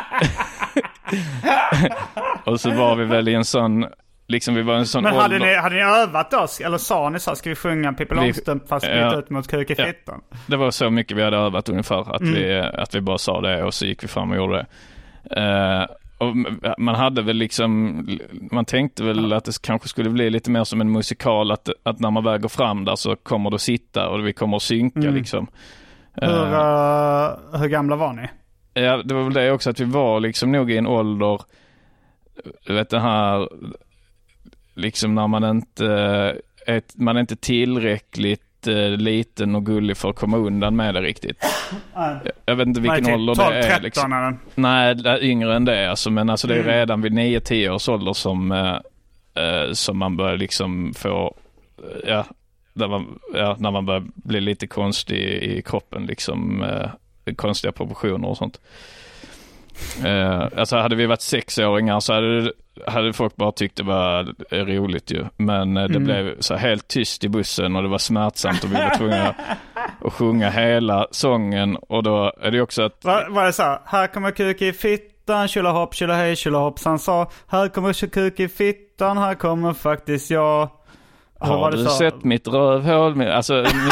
S6: Och så var vi väl i en sån liksom vi var en sån.
S5: Men hade
S6: ålder...
S5: ni, hade ni övat oss? Eller sa ni så, ska vi sjunga Pippi Långstrump fast byta
S6: ja,
S5: ut mot kuk i fittan?
S6: Ja. Det var så mycket vi hade övat ungefär att, mm. vi, att vi bara sa det och så gick vi fram och gjorde det. Uh, och man hade väl liksom, man tänkte väl att det kanske skulle bli lite mer som en musikal, att, att när man väl går fram där så kommer det att sitta och vi kommer att synka mm. liksom.
S5: Hur, uh, hur gamla var ni?
S6: Ja, det var väl det också, att vi var liksom nog i en ålder, du vet det här liksom när man inte är, man är inte tillräckligt liten och gullig för att komma undan med det riktigt. Jag, jag vet inte vilken Nej, ålder
S5: tolv,
S6: det är liksom.
S5: Eller?
S6: Nej, det är yngre än det alltså, men alltså det är mm. redan vid nio tio års ålder som eh, som man börjar liksom få ja, där man, ja, när man börjar bli lite konstig i kroppen liksom, eh, konstiga proportioner och sånt. Eh, alltså hade vi varit sexåringar så hade, hade folk bara tyckt det var roligt ju. Men eh, det mm. blev så helt tyst i bussen och det var smärtsamt och vi var tvungna att sjunga hela sången. Och då är det också att...
S5: Var, var det så? Här kommer kuk i fittan, tjolahopp, tjolahej, tjolahoppsan sa. Här kommer kuk i fittan, här kommer faktiskt jag.
S6: Har var det du så? Sett mitt rövhål? Med, alltså,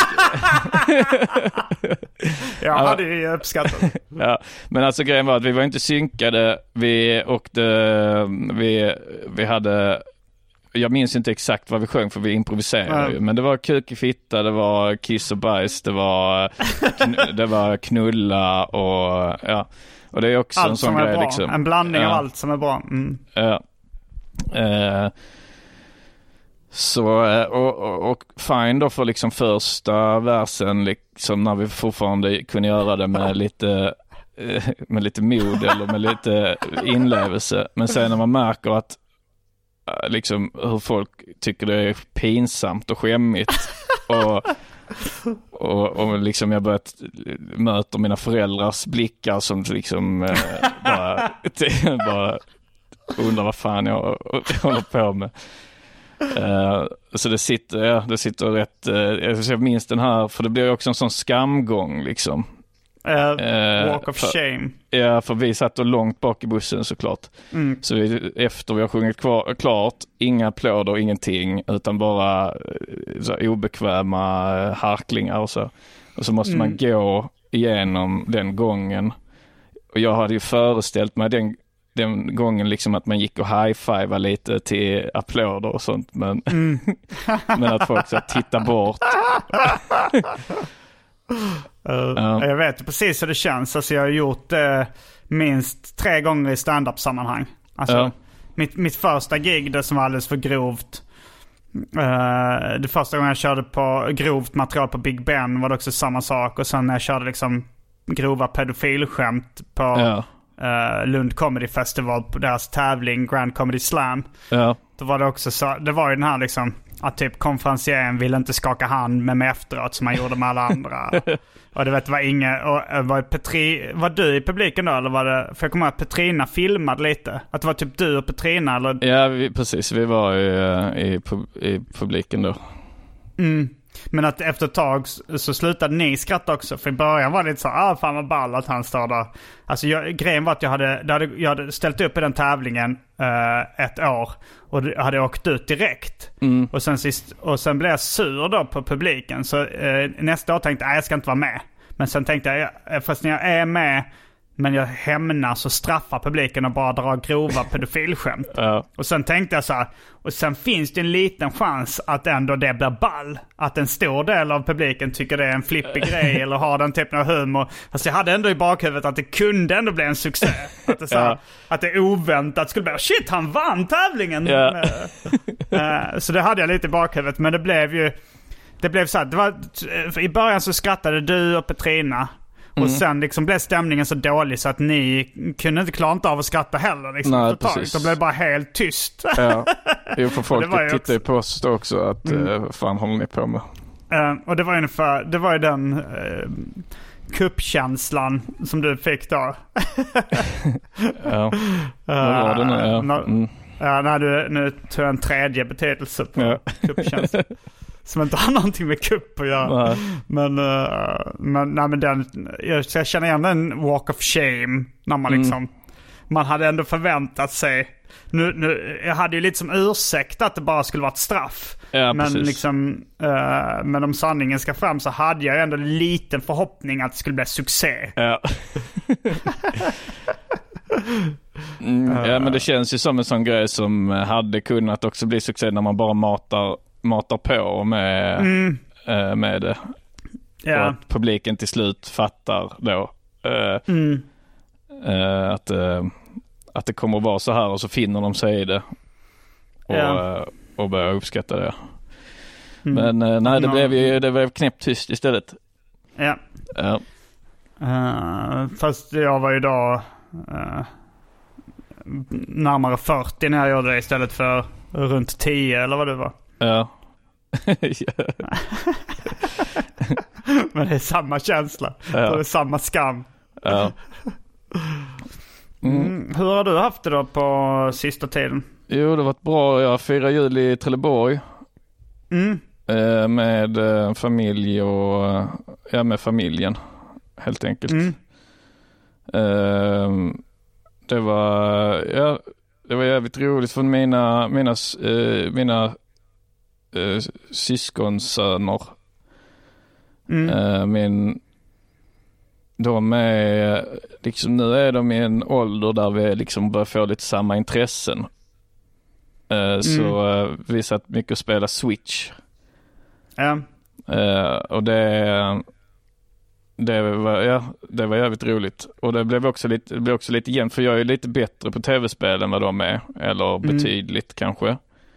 S5: jag hade ju uppskattat.
S6: Ja, men alltså grejen var att vi var inte synkade. Vi åkte, vi, vi hade, jag minns inte exakt vad vi sjöng för vi improviserade ju. Men det var kuk i fitta, det var kiss och bajs, det var, det var knulla och ja. Och det är också
S5: allt
S6: en sån
S5: som är
S6: grej
S5: bra.
S6: liksom.
S5: En blandning
S6: ja.
S5: av allt som är bra. Mm.
S6: Ja. Uh, Så, och, och, och fine då för liksom första versen liksom när vi fortfarande kunde göra det med lite med lite mod eller med lite inlevelse. Men sen när man märker att liksom hur folk tycker det är pinsamt och skämmigt och, och, och liksom jag börjat möta mina föräldrars blickar som liksom eh, bara, bara undrar vad fan jag håller på med. Uh, så det sitter, ja, det sitter rätt uh, jag minns den här, för det blir ju också en sån skamgång liksom.
S5: uh, uh, walk of
S6: för,
S5: shame.
S6: Ja, för vi satt och långt bak i bussen såklart. Mm. Så vi, efter vi har sjungit kvar, klart, inga applåder, ingenting, utan bara så obekväma harklingar och så. Och så måste mm. man gå igenom den gången. Och jag hade ju föreställt mig den den gången liksom att man gick och high-fiva lite till applåder och sånt, men, mm. men att folk så tittar bort.
S5: uh, ja. Jag vet precis hur det känns. Alltså jag har gjort det uh, minst tre gånger i stand-up-sammanhang. Alltså ja. mitt, mitt första gig, det som var alldeles för grovt. Uh, det första gången jag körde på grovt material på Big Ben var det också samma sak. Och sen när jag körde liksom grova pedofilskämt på... Ja. Uh, Lund Comedy Festival på deras tävling Grand Comedy Slam. Ja. Då var det också så, det var ju den här liksom att typ konferencieren ville inte skaka hand med mig efteråt som man gjorde med alla andra. Och det vet var inget, och var Petri, var du i publiken då eller var det, för jag kommer ihåg att Petrina filmade lite, att det var typ du och Petrina eller?
S6: Ja, vi, precis, vi var i, i, i publiken då.
S5: Mm. Men att efter ett tag så slutade ni skratta också. För i början var det lite så, ah fan vad ball att han står där. Alltså jag, grejen var att jag hade, hade, jag hade ställt upp i den tävlingen uh, ett år. Och hade åkt ut direkt. Mm. Och, sen sist, och sen blev jag sur då på publiken. Så uh, nästa år tänkte jag, jag ska inte vara med. Men sen tänkte jag, fast när jag är med, men jag hämnas och straffar publiken och bara drar grova pedofilskämt. Ja. Och sen tänkte jag så här, och sen finns det en liten chans att ändå det blir ball. Att en stor del av publiken tycker det är en flippig grej eller har den typen av humor. Fast jag hade ändå i bakhuvudet att det kunde ändå bli en succé. Att det, så här, ja. att det oväntat skulle bli, shit han vann tävlingen. Ja. Så det hade jag lite i bakhuvudet, men det blev ju, det blev så här, det var, i början så skrattade du och Petrina. Och mm. sen liksom blev stämningen så dålig så att ni kunde inte klara inte av att skratta heller. Liksom,
S6: Nej, precis.
S5: Det blev bara helt tyst.
S6: Ja. Jo, för folk tittar också på oss då också att mm. uh, vad fan håller ni på med?
S5: Uh, och det var ungefär, det var ju den uh, kuppkänslan som du fick då.
S6: Ja, vad var det nu? Ja. Mm.
S5: Ja, nej, du, nu tog jag en tredje betydelse på ja. kuppkänslan. Som inte har någonting med kupp att göra. Nej. Men, uh, men, nej, men den, jag, jag känner igen en walk of shame när man liksom, mm. man hade ändå förväntat sig. Nu, nu, jag hade ju lite som ursäkt att det bara skulle vara ett straff.
S6: Ja,
S5: men,
S6: precis.
S5: liksom, uh, men om sanningen ska fram så hade jag ändå en liten förhoppning att det skulle bli succé.
S6: Ja. mm, ja, men det känns ju som en sån grej som hade kunnat också bli succé när man bara matar, matar på med, mm. uh, med det. Ja. Och att publiken till slut fattar då uh, mm. uh, att... Uh, att det kommer att vara så här och så finner de sig i det och, ja. och börjar uppskatta det. Mm. Men nej, det blev ju det blev knäppt tyst istället.
S5: Ja.
S6: Ja.
S5: Uh, fast jag var ju då uh, närmare fyrtio när jag gjorde det istället för runt tio eller vad det var.
S6: Ja.
S5: Men det är samma känsla. Ja. Det är samma skam.
S6: Ja.
S5: Mm. Mm. Hur har du haft det då på sista tiden?
S6: Jo, det har varit bra. Jag firar jul i Trelleborg.
S5: Mm.
S6: Eh, med eh, familj och ja, med familjen helt enkelt. Mm. Eh, det var ja, det var jävligt roligt för mina mina eh, mina eh, syskonsöner. Mm. Eh, min De är liksom, nu är de i en ålder där vi liksom börjar få lite samma intressen. Uh, mm. Så uh, vi satt mycket och spela Switch.
S5: Ja.
S6: Uh, och det det var ja, det var jävligt roligt. Och det blev också lite det blev också lite jämnt, för jag är lite bättre på tv-spel än vad de är, eller mm. betydligt kanske.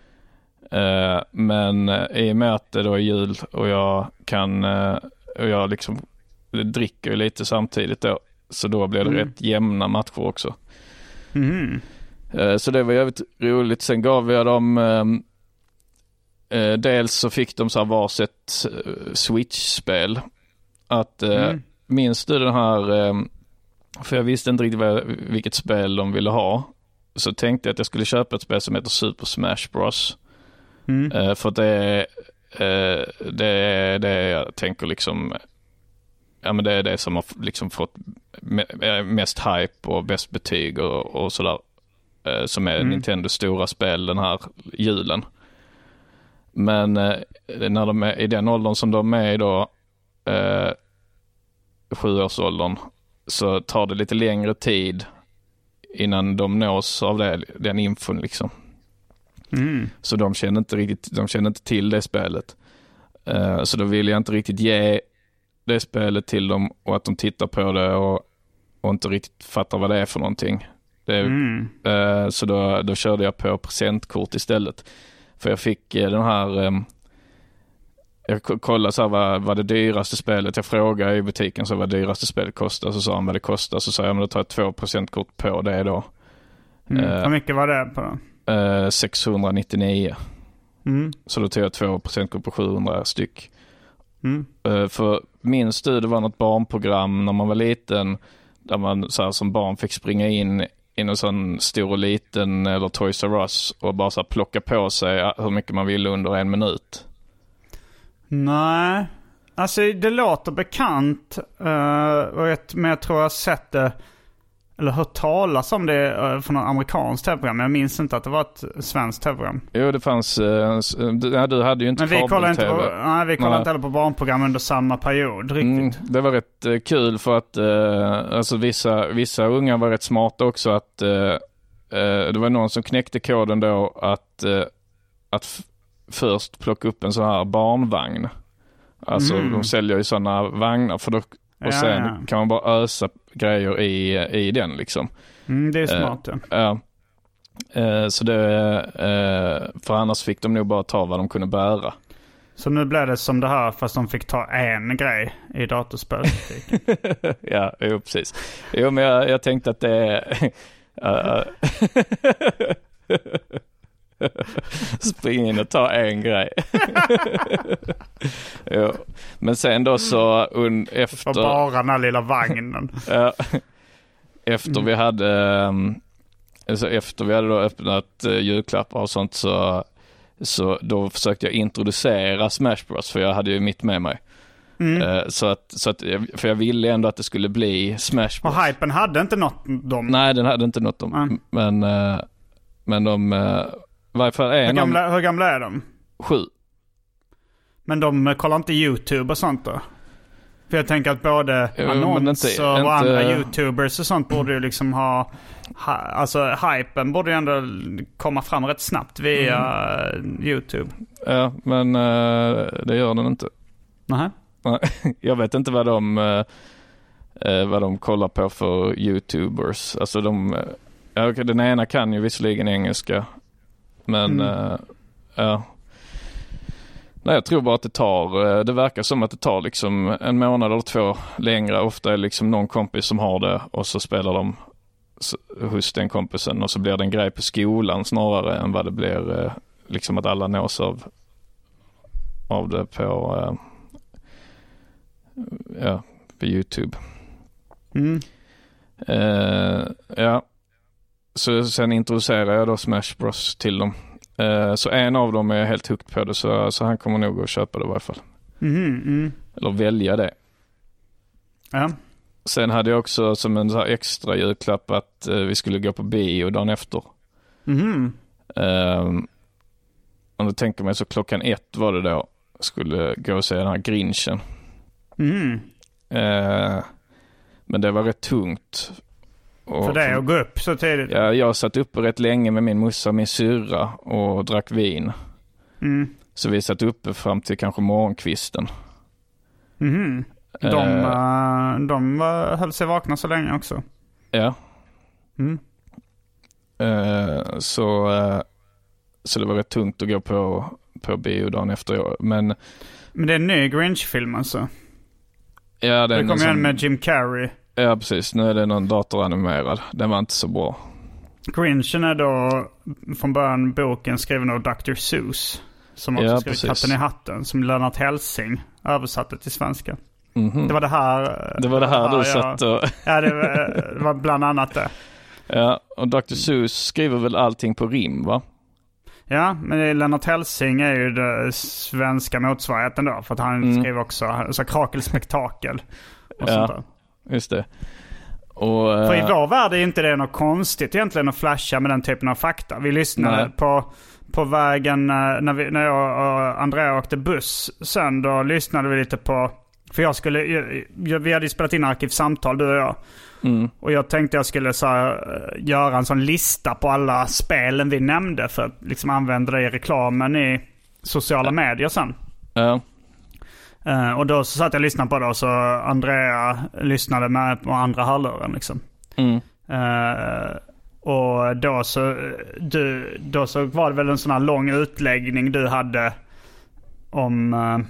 S6: Uh, men uh, i och med att det då är jul och jag kan uh, och jag liksom dricker lite samtidigt då, så då blev det mm. rätt jämna matcher också.
S5: Mm.
S6: Uh, så det var jävligt roligt. Sen gav jag dem um, uh, dels så fick de så här varsitt uh, Switch-spel. Att uh, mm. minns du den här um, för jag visste inte riktigt vad, vilket spel de ville ha, så tänkte jag att jag skulle köpa ett spel som heter Super Smash Bros. Mm. Uh, för det uh, det är det jag tänker liksom. Ja, men det är det som har liksom fått mest hype och bäst betyg och, och sådär. Eh, som är mm. Nintendos stora spel den här julen. Men eh, när de är i den åldern som de är i då, eh, sjuårsåldern, så tar det lite längre tid innan de nås av det, den infon liksom. Mm. Så de känner inte riktigt, de känner inte till det spelet. Eh, så då vill jag inte riktigt ge det spelet till dem, och att de tittar på det och, och inte riktigt fattar vad det är för någonting. Det är, mm. eh, så då, då körde jag på presentkort istället. För jag fick eh, den här eh, jag kollade så här vad, vad det dyraste spelet, jag frågade i butiken så vad det dyraste spelet kostar, så sa han vad det kostar, så sa jag men då tar jag två presentkort på det då.
S5: Mm. Eh, Hur mycket var det på då?
S6: Eh, sexhundranittionio.
S5: Mm.
S6: Så då tog jag två presentkort på sjuhundra styck.
S5: Mm.
S6: Uh, för minns du, det var något barnprogram när man var liten där man så här, som barn fick springa in i en sån stor och liten eller Toys R Us och bara så här, plocka på sig hur mycket man ville under en minut.
S5: Nej, alltså det låter bekant, uh, och jag, men jag tror jag har sett det eller hört talas om det uh, från någon amerikansk tv-program, men jag minns inte att det var ett svenskt tv-program.
S6: Jo, det fanns uh, du, du hade ju inte
S5: men vi kollade inte på, nej, vi kollade inte heller på barnprogram under samma period riktigt. Mm,
S6: det var rätt uh, kul för att uh, alltså vissa, vissa unga var rätt smarta också, att uh, uh, det var någon som knäckte koden då att, uh, att f- först plocka upp en sån här barnvagn. Alltså mm. de säljer ju såna vagnar för då, och ja, sen ja. kan man bara ösa grejer i, i den liksom.
S5: Mm, det är smart.
S6: Uh, ja. uh, så det, uh, för annars fick de nog bara ta vad de kunde bära.
S5: Så nu blev det som det här, fast de fick ta en grej i datorspelsbutiken.
S6: Ja, jo, precis. Jo, men jag, jag tänkte att det uh, Spring in och ta en grej. Jo. Men sen då så un, efter...
S5: Och bara den här lilla vagnen.
S6: Ja. Efter vi hade... Alltså efter vi hade då öppnat uh, julklappar och sånt så, så då försökte jag introducera Smash Bros. För jag hade ju mitt med mig. Mm. Uh, så att, så att, för jag ville ändå att det skulle bli Smash Bros.
S5: Och hypen hade inte nått dem?
S6: Nej, den hade inte nått dem. Mm. Men, uh, men de... Uh, varför är
S5: hur, gamla,
S6: de...
S5: hur gamla är de?
S6: Sju.
S5: Men de kollar inte YouTube och sånt då? För jag tänker att både
S6: jo,
S5: annons
S6: inte,
S5: och
S6: inte...
S5: andra YouTubers och sånt borde ju liksom ha... ha alltså hypen borde ju ändå komma fram rätt snabbt via mm. YouTube.
S6: Ja, men uh, det gör den inte.
S5: Nähä?
S6: Jag vet inte vad de, uh, vad de kollar på för YouTubers. Alltså de... Uh, den ena kan ju visserligen engelska. Men... Mm. Uh, ja... Nej, jag tror bara att det tar, det verkar som att det tar liksom en månad eller två längre. Ofta är det liksom någon kompis som har det och så spelar de hos den kompisen och så blir det en grej på skolan snarare än vad det blir liksom att alla nås av, av det på, ja, på YouTube.
S5: Mm.
S6: Uh, ja, så sen introducerar jag då Smash Bros till dem. Så en av dem är helt hooked på det, så, så han kommer nog att köpa det i varje fall.
S5: Mm, mm.
S6: Eller välja det.
S5: Ja.
S6: Sen hade jag också som en så här extra julklapp att uh, vi skulle gå på bio dagen efter.
S5: Mm.
S6: Um, och då tänker man så klockan ett var det då. Skulle gå och se den här Grinchen.
S5: Mm.
S6: Uh, men det var rätt tungt.
S5: Och för det att gå upp så tidigt?
S6: Ja, jag satt uppe rätt länge med min morsa och min syrra och drack vin.
S5: Mm.
S6: Så vi satt uppe fram till kanske morgonkvisten.
S5: Mm. De, uh, de uh, höll sig vakna så länge också.
S6: Ja.
S5: Mm.
S6: Uh, så, uh, så det var rätt tungt att gå på, på bio dagen efter. Men,
S5: Men det är en ny Grinch-film alltså?
S6: Ja,
S5: det kom igen med Jim Carrey.
S6: Ja, precis. Nu är det någon datoranimerad. Den var inte så bra.
S5: Grinchen är då från början boken skriven av doktor Seuss. Som också
S6: ja,
S5: skrev Katten i hatten. Som Lennart Hellsing översatte till svenska.
S6: Mm-hmm.
S5: Det var det här...
S6: Det var det här, här du ja. satt och...
S5: ja, det var, det var bland annat det.
S6: Ja, och doktor Seuss skriver väl allting på rim, va?
S5: Ja, men Lennart Hellsing är ju det svenska motsvarigheten då. För att han mm. skriver också så krakelspektakel och
S6: ja.
S5: sånt där.
S6: Just det. Och,
S5: för i vår värld är inte det något konstigt egentligen att flasha med den typen av fakta. Vi lyssnade på, på vägen när, vi, när jag och Andrea åkte buss sen, då lyssnade vi lite på, för jag skulle, jag, vi hade ju spelat in arkivsamtal, du och jag.
S6: Mm.
S5: Och jag tänkte jag skulle så här, göra en sån lista på alla spelen vi nämnde för att liksom använda det i reklamen i sociala medier sen.
S6: Ja.
S5: Uh, och då så satt jag och lyssnade på det och så Andrea lyssnade med på andra halvåren liksom.
S6: Mm.
S5: Uh, och då så, du, då så var det väl en sån här lång utläggning du hade om uh,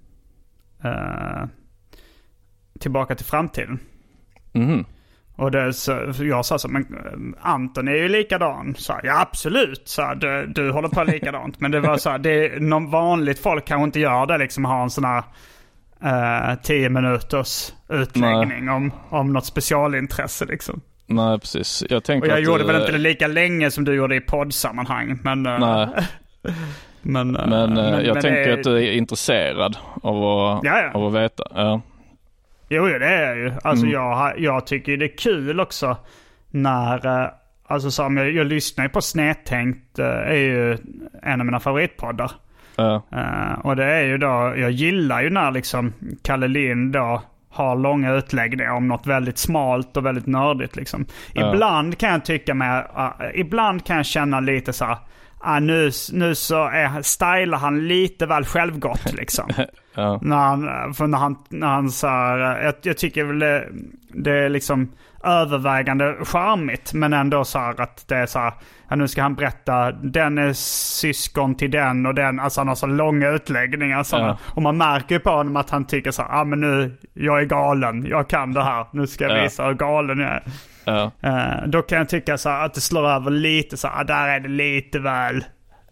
S5: uh, Tillbaka till framtiden.
S6: Mm.
S5: Och det, så, jag sa så, men Anton är ju likadan. Så, ja, absolut. Så, du, du håller på likadant. Men det var så, det är någon vanligt folk kan inte göra det. Liksom ha en sån här eh, tio minuters utläggning om, om något specialintresse liksom.
S6: Nej, precis. Jag tänker
S5: och jag
S6: att
S5: gjorde
S6: du...
S5: väl inte det lika länge som du gjorde i poddsammanhang. Men,
S6: Nej.
S5: men,
S6: men, men jag men tänker är... att du är intresserad av att,
S5: ja, ja.
S6: av att veta. Ja.
S5: Jo, det är jag ju. Alltså mm. jag, jag tycker det är kul också när, alltså som jag, jag lyssnar på Snedtänkt, är ju en av mina favoritpoddar.
S6: Uh.
S5: Uh, och det är ju då, jag gillar ju när liksom Kalle Lind då har långa utläggningar om något väldigt smalt och väldigt nördigt liksom. Uh. Ibland kan jag tycka med, uh, ibland kan jag känna lite så här, uh, nu, nu så är, stylar han lite väl självgott liksom.
S6: Ja.
S5: När han, för när han, när han så här, jag, jag tycker väl det, det är liksom övervägande charmigt, men ändå så här att det är så här, ja, nu ska han berätta, den är syskon till den och den, alltså han har så långa utläggningar så
S6: ja.
S5: Och man märker på honom att han tycker så här, ja ah, men nu, jag är galen, jag kan det här, nu ska jag visa ja. hur galen jag är.
S6: Ja.
S5: Uh, då kan jag tycka så här, att det slår över lite så här, där är det lite väl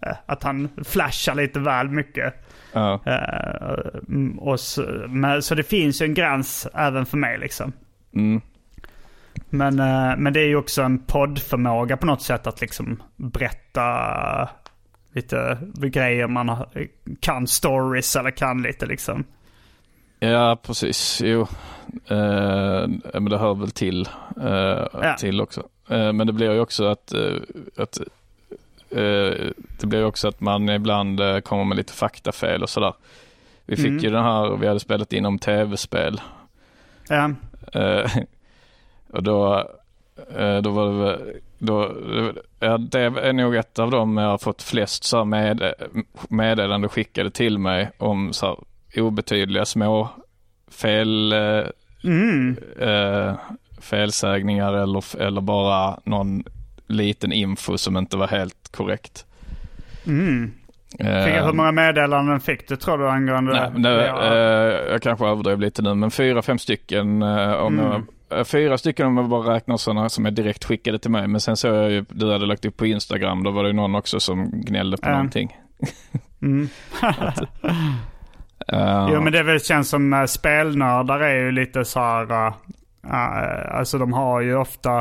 S5: att han flashar lite väl mycket.
S6: Ja.
S5: Uh, och så, men, så det finns ju en gräns även för mig liksom.
S6: Mm.
S5: Men, uh, men det är ju också en poddförmåga på något sätt att liksom berätta lite grejer man har, kan stories eller kan lite liksom.
S6: Ja, precis. Jo. Uh, men det hör väl till, uh, ja. till också. Uh, men det blir ju också att, uh, att uh, det blir ju också att man ibland uh, kommer med lite faktafel och sådär. Vi fick mm. ju den här, vi hade spelat in om tv-spel.
S5: Ja.
S6: Uh, och då, uh, då var det då, ja, det är nog ett av dem jag har fått flest så med, meddelande skickade till mig om så här, obetydliga små fel uh, mm. uh, felsägningar eller, eller bara någon liten info som inte var helt korrekt.
S5: Mm. Uh, hur många meddelanden fick du, tror du, angående
S6: nej, men det? Uh, jag kanske överdrev lite nu, men fyra, fem stycken uh, om mm. jag, fyra stycken om jag bara räknar sådana som är direkt skickade till mig, men sen så jag ju, du hade lagt upp på Instagram, då var det någon också som gnällde på uh. någonting. mm. Att, uh,
S5: jo, men det väl känns som uh, spelnördar är ju lite så här uh, uh, alltså de har ju ofta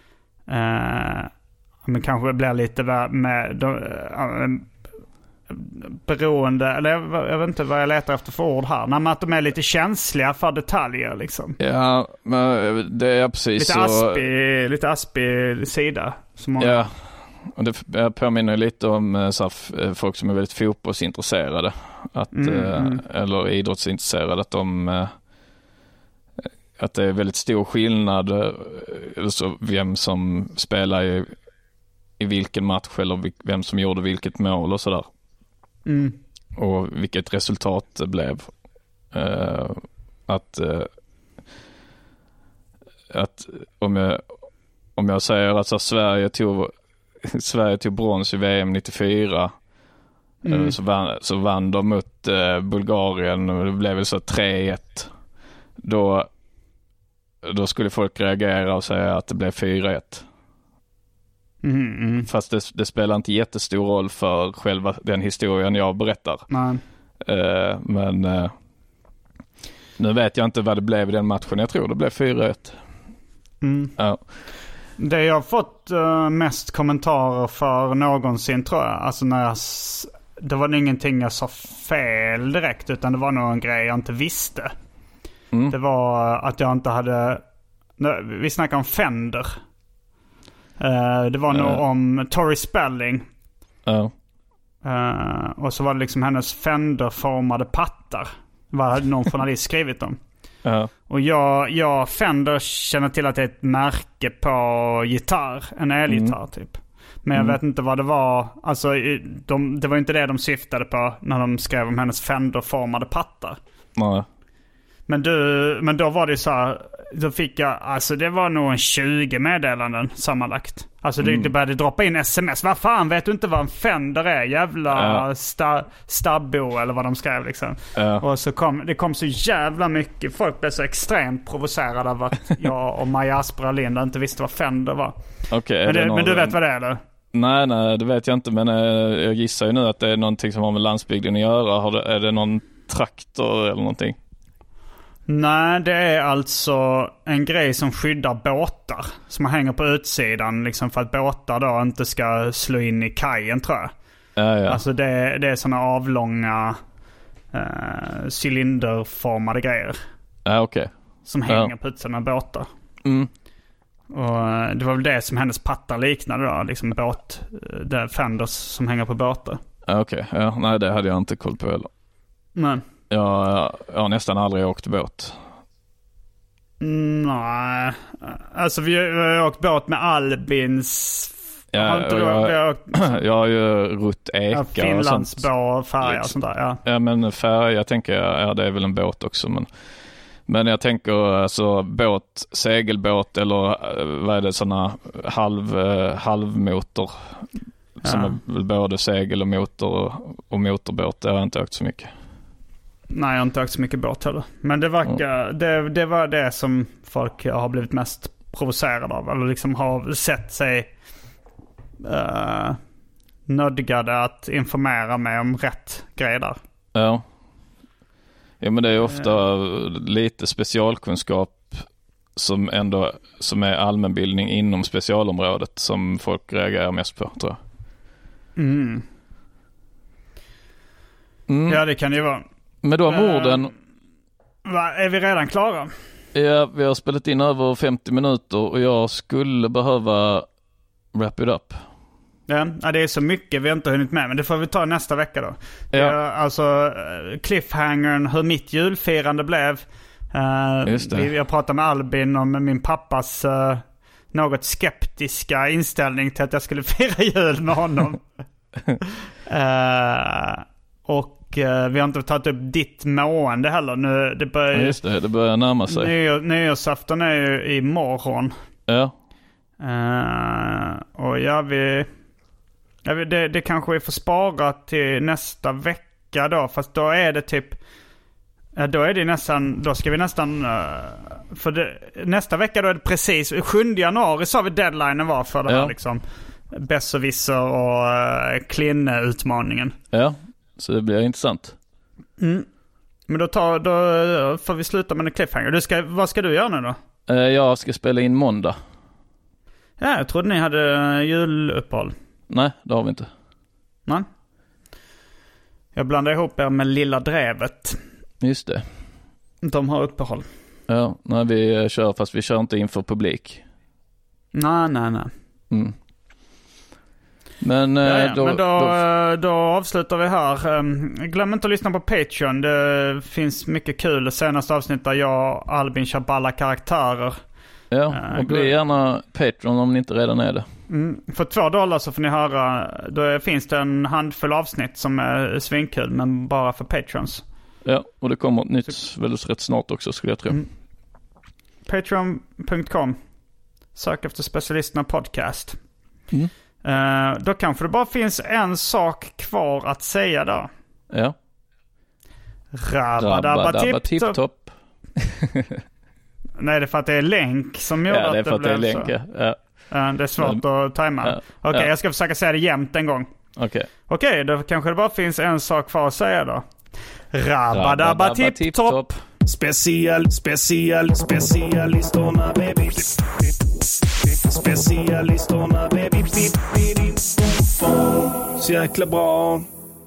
S5: uh, men kanske blir lite med de, uh, beroende, eller jag, jag vet inte vad jag letar efter för ord här, men att de är lite känsliga för detaljer liksom.
S6: Ja, men det är precis
S5: lite
S6: så.
S5: Aspig, lite aspig sida. Som
S6: ja, och det påminner lite om så här, folk som är väldigt fotbollsintresserade att, mm, eh, mm. eller idrottsintresserade, att de eh, att det är väldigt stor skillnad alltså vem som spelar i, i vilken match eller vem som gjorde vilket mål och sådär. Mm. Och vilket resultat det blev. Uh, att uh, att om jag om jag säger att så Sverige tog Sverige tog brons i V M nittiofyra mm. uh, så vann så vann de mot uh, Bulgarien och det blev väl så tre ett. Då då skulle folk reagera och säga att det blev fyra ett. Mm, mm. Fast det, det spelar inte jättestor roll för själva den historien jag berättar.
S5: Nej.
S6: Uh, men uh, nu vet jag inte vad det blev i den matchen. Jag tror det blev fyra ett.
S5: Mm.
S6: Ja.
S5: Det jag har fått uh, mest kommentarer för någonsin, tror jag. Alltså när jag, det var ingenting jag sa fel direkt, utan det var nog en grej jag inte visste. Mm. Det var att jag inte hade... Vi snackar om Fender. Uh, det var uh. nog om Tori Spelling.
S6: Uh.
S5: Uh, och så var det liksom hennes Fender-formade pattar. Vad hade någon journalist skrivit om.
S6: Uh.
S5: Och jag, jag Fender känner till att det är ett märke på gitarr. En elgitarr mm. typ. Men jag mm. vet inte vad det var. Alltså de, det var inte det de syftade på när de skrev om hennes Fender-formade pattar.
S6: Nej.
S5: Men, du, men då var det så här, då fick jag, alltså det var nog en tjugo meddelanden sammanlagt. Alltså det, mm. det började droppa in sms. Vad fan, vet du inte vad en Fender är? Jävla uh. sta, stabbo eller vad de skrev liksom. Uh. Och så kom, det kom så jävla mycket. Folk blev så extremt provocerade av att jag och Maja Aspera Linda inte visste vad Fender var.
S6: Okay,
S5: men, det, någon... men du vet vad det är, eller?
S6: Nej, nej, det vet jag inte. Men äh, jag gissar ju nu att det är någonting som har med landsbygden att göra. Har det, är det någon traktor eller någonting?
S5: Nej, det är alltså en grej som skyddar båtar. Som man hänger på utsidan liksom, för att båtar då inte ska slå in i kajen, tror jag.
S6: Ja, ja.
S5: Alltså det, det är såna avlånga eh, cylinderformade grejer.
S6: Ja, okej. Okay.
S5: Som hänger
S6: ja.
S5: på utsidan av båtar.
S6: Mm.
S5: Och det var väl det som hennes pattar liknade då. Liksom båt, det är Fenders som hänger på båtar.
S6: Ja, okej. Okay. Ja, nej, det hade jag inte koll på heller.
S5: Nej.
S6: Jag, jag har nästan aldrig åkt båt.
S5: Nej. Alltså vi har, vi har åkt båt med Albins.
S6: Ja, har inte jag, jag, åkt... jag har ju rutt ekar.
S5: Ja, Finlandsbå, färja och sånt där. Ja,
S6: ja men färja, jag tänker, ja det är väl en båt också. Men, men jag tänker alltså båt, segelbåt eller vad är det, sådana halv, halvmotor. Som ja. är både segel och motor och, och motorbåt. Det har jag inte åkt så mycket.
S5: Nej, jag har inte åkt så mycket båt heller. Men det, verkar, mm. det, det var det som folk har blivit mest provocerade av. Eller liksom har sett sig uh, nödgade att informera mig om rätt grej där.
S6: Ja. Ja, men det är ofta lite specialkunskap som ändå som är allmänbildning inom specialområdet som folk reagerar mest på, tror jag.
S5: Mm.
S6: Mm.
S5: Ja, det kan ju vara.
S6: Men då morden... Uh,
S5: va, är vi redan klara?
S6: Ja, vi har spelat in över femtio minuter och jag skulle behöva wrap it up.
S5: Ja, det är så mycket vi inte hunnit med, men det får vi ta nästa vecka då.
S6: Ja.
S5: Ja, alltså cliffhangern, hur mitt julfirande blev. Uh,
S6: Just det.
S5: Jag pratade med Albin om min pappas uh, något skeptiska inställning till att jag skulle fira jul med honom. uh, och uh, vi har inte tagit upp ditt mående heller. Nu, det börjar,
S6: ja, just det, det börjar närma sig.
S5: Nyår, nyårsafton är ju imorgon.
S6: Ja.
S5: Uh, och ja, vi... Ja, det, det kanske vi får spara till nästa vecka då. Fast då är det typ... Då är det nästan... Då ska vi nästan... För det, nästa vecka då är det precis... sjunde januari sa vi deadline var för det här
S6: ja.
S5: liksom. Besserwisser och uh, Klinne-utmaningen.
S6: Ja, så det blir intressant.
S5: Mm. Men då, tar, då får vi sluta med en cliffhanger. Du ska, vad ska du göra nu då?
S6: Uh, jag ska spela in måndag.
S5: Ja, jag trodde ni hade juluppehåll.
S6: Nej, det har vi inte.
S5: Nej. Jag blandar ihop er med Lilla Drevet.
S6: Just det.
S5: De har uppehåll.
S6: Ja, när vi kör, fast vi kör inte inför publik.
S5: Nej, nej, nej.
S6: Mm. Men, ja, ja. Då,
S5: Men då,
S6: då...
S5: då avslutar vi här. Glöm inte att lyssna på Patreon. Det finns mycket kul. Det senaste avsnittet där jag och Albin kör balla karaktärer.
S6: Ja, och bli gärna Patreon om ni inte redan är det.
S5: Mm. För två dollar så får ni höra. Då finns det en handfull avsnitt som är svinkul, men bara för Patrons.
S6: Ja, och det kommer ett nytt väldigt rätt snart också, skulle jag tro. Mm.
S5: Patreon punkt com. Sök efter specialisterna podcast.
S6: Mm.
S5: Uh, då kanske det bara finns en sak kvar att säga då.
S6: Ja.
S5: Rabba-dabba
S6: tipp-topp.
S5: Nej, det är för att det är länk som gör
S6: ja, det är
S5: att
S6: för
S5: det
S6: att det är länk, ja.
S5: Ja. Uh, det är svårt ja. att tajma. Ja. Okej, okay, ja. Jag ska försöka säga det jämt en gång.
S6: Okej. Okay.
S5: Okej, okay, då kanske det bara finns en sak kvar att säga då. Rabba-dabba tipp-topp.
S10: Special, special, specialisterna baby. Specialisterna baby. Så jäkla bra.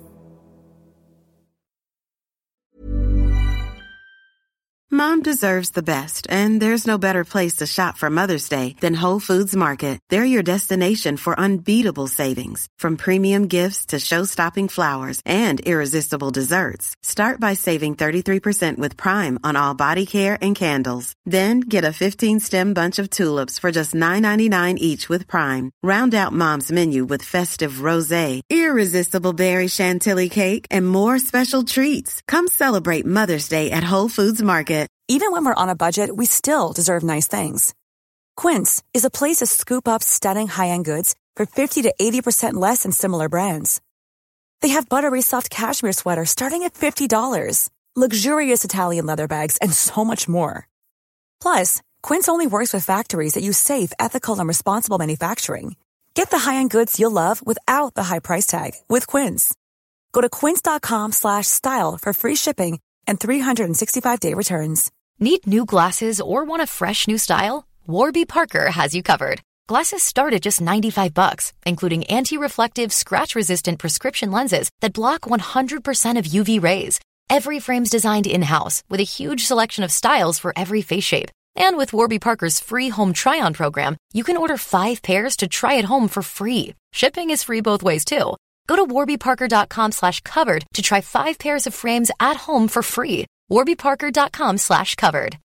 S11: Mom deserves the best, and there's no better place to shop for Mother's Day than Whole Foods Market. They're your destination for unbeatable savings, from premium gifts to show-stopping flowers and irresistible desserts. Start by saving thirty-three percent with Prime on all body care and candles. Then get a fifteen-stem bunch of tulips for just nine ninety-nine each with Prime. Round out Mom's menu with festive rosé, irresistible berry chantilly cake, and more special treats. Come celebrate Mother's Day at Whole Foods Market.
S12: Even when we're on a budget, we still deserve nice things. Quince is a place to scoop up stunning high-end goods for fifty to eighty percent less than similar brands. They have buttery soft cashmere sweaters starting at fifty dollars, luxurious Italian leather bags, and so much more. Plus, Quince only works with factories that use safe, ethical, and responsible manufacturing. Get the high-end goods you'll love without the high price tag with Quince. Go to quince.com slash style for free shipping and three sixty-five day returns.
S13: Need new glasses or want a fresh new style? Warby Parker has you covered. Glasses start at just ninety-five bucks, including anti-reflective, scratch-resistant prescription lenses that block one hundred percent of U V rays. Every frame's designed in-house with a huge selection of styles for every face shape. And with Warby Parker's free home try-on program, you can order five pairs to try at home for free. Shipping is free both ways, too. Go to warbyparker.com slash covered to try five pairs of frames at home for free. warbyparker.com slash covered.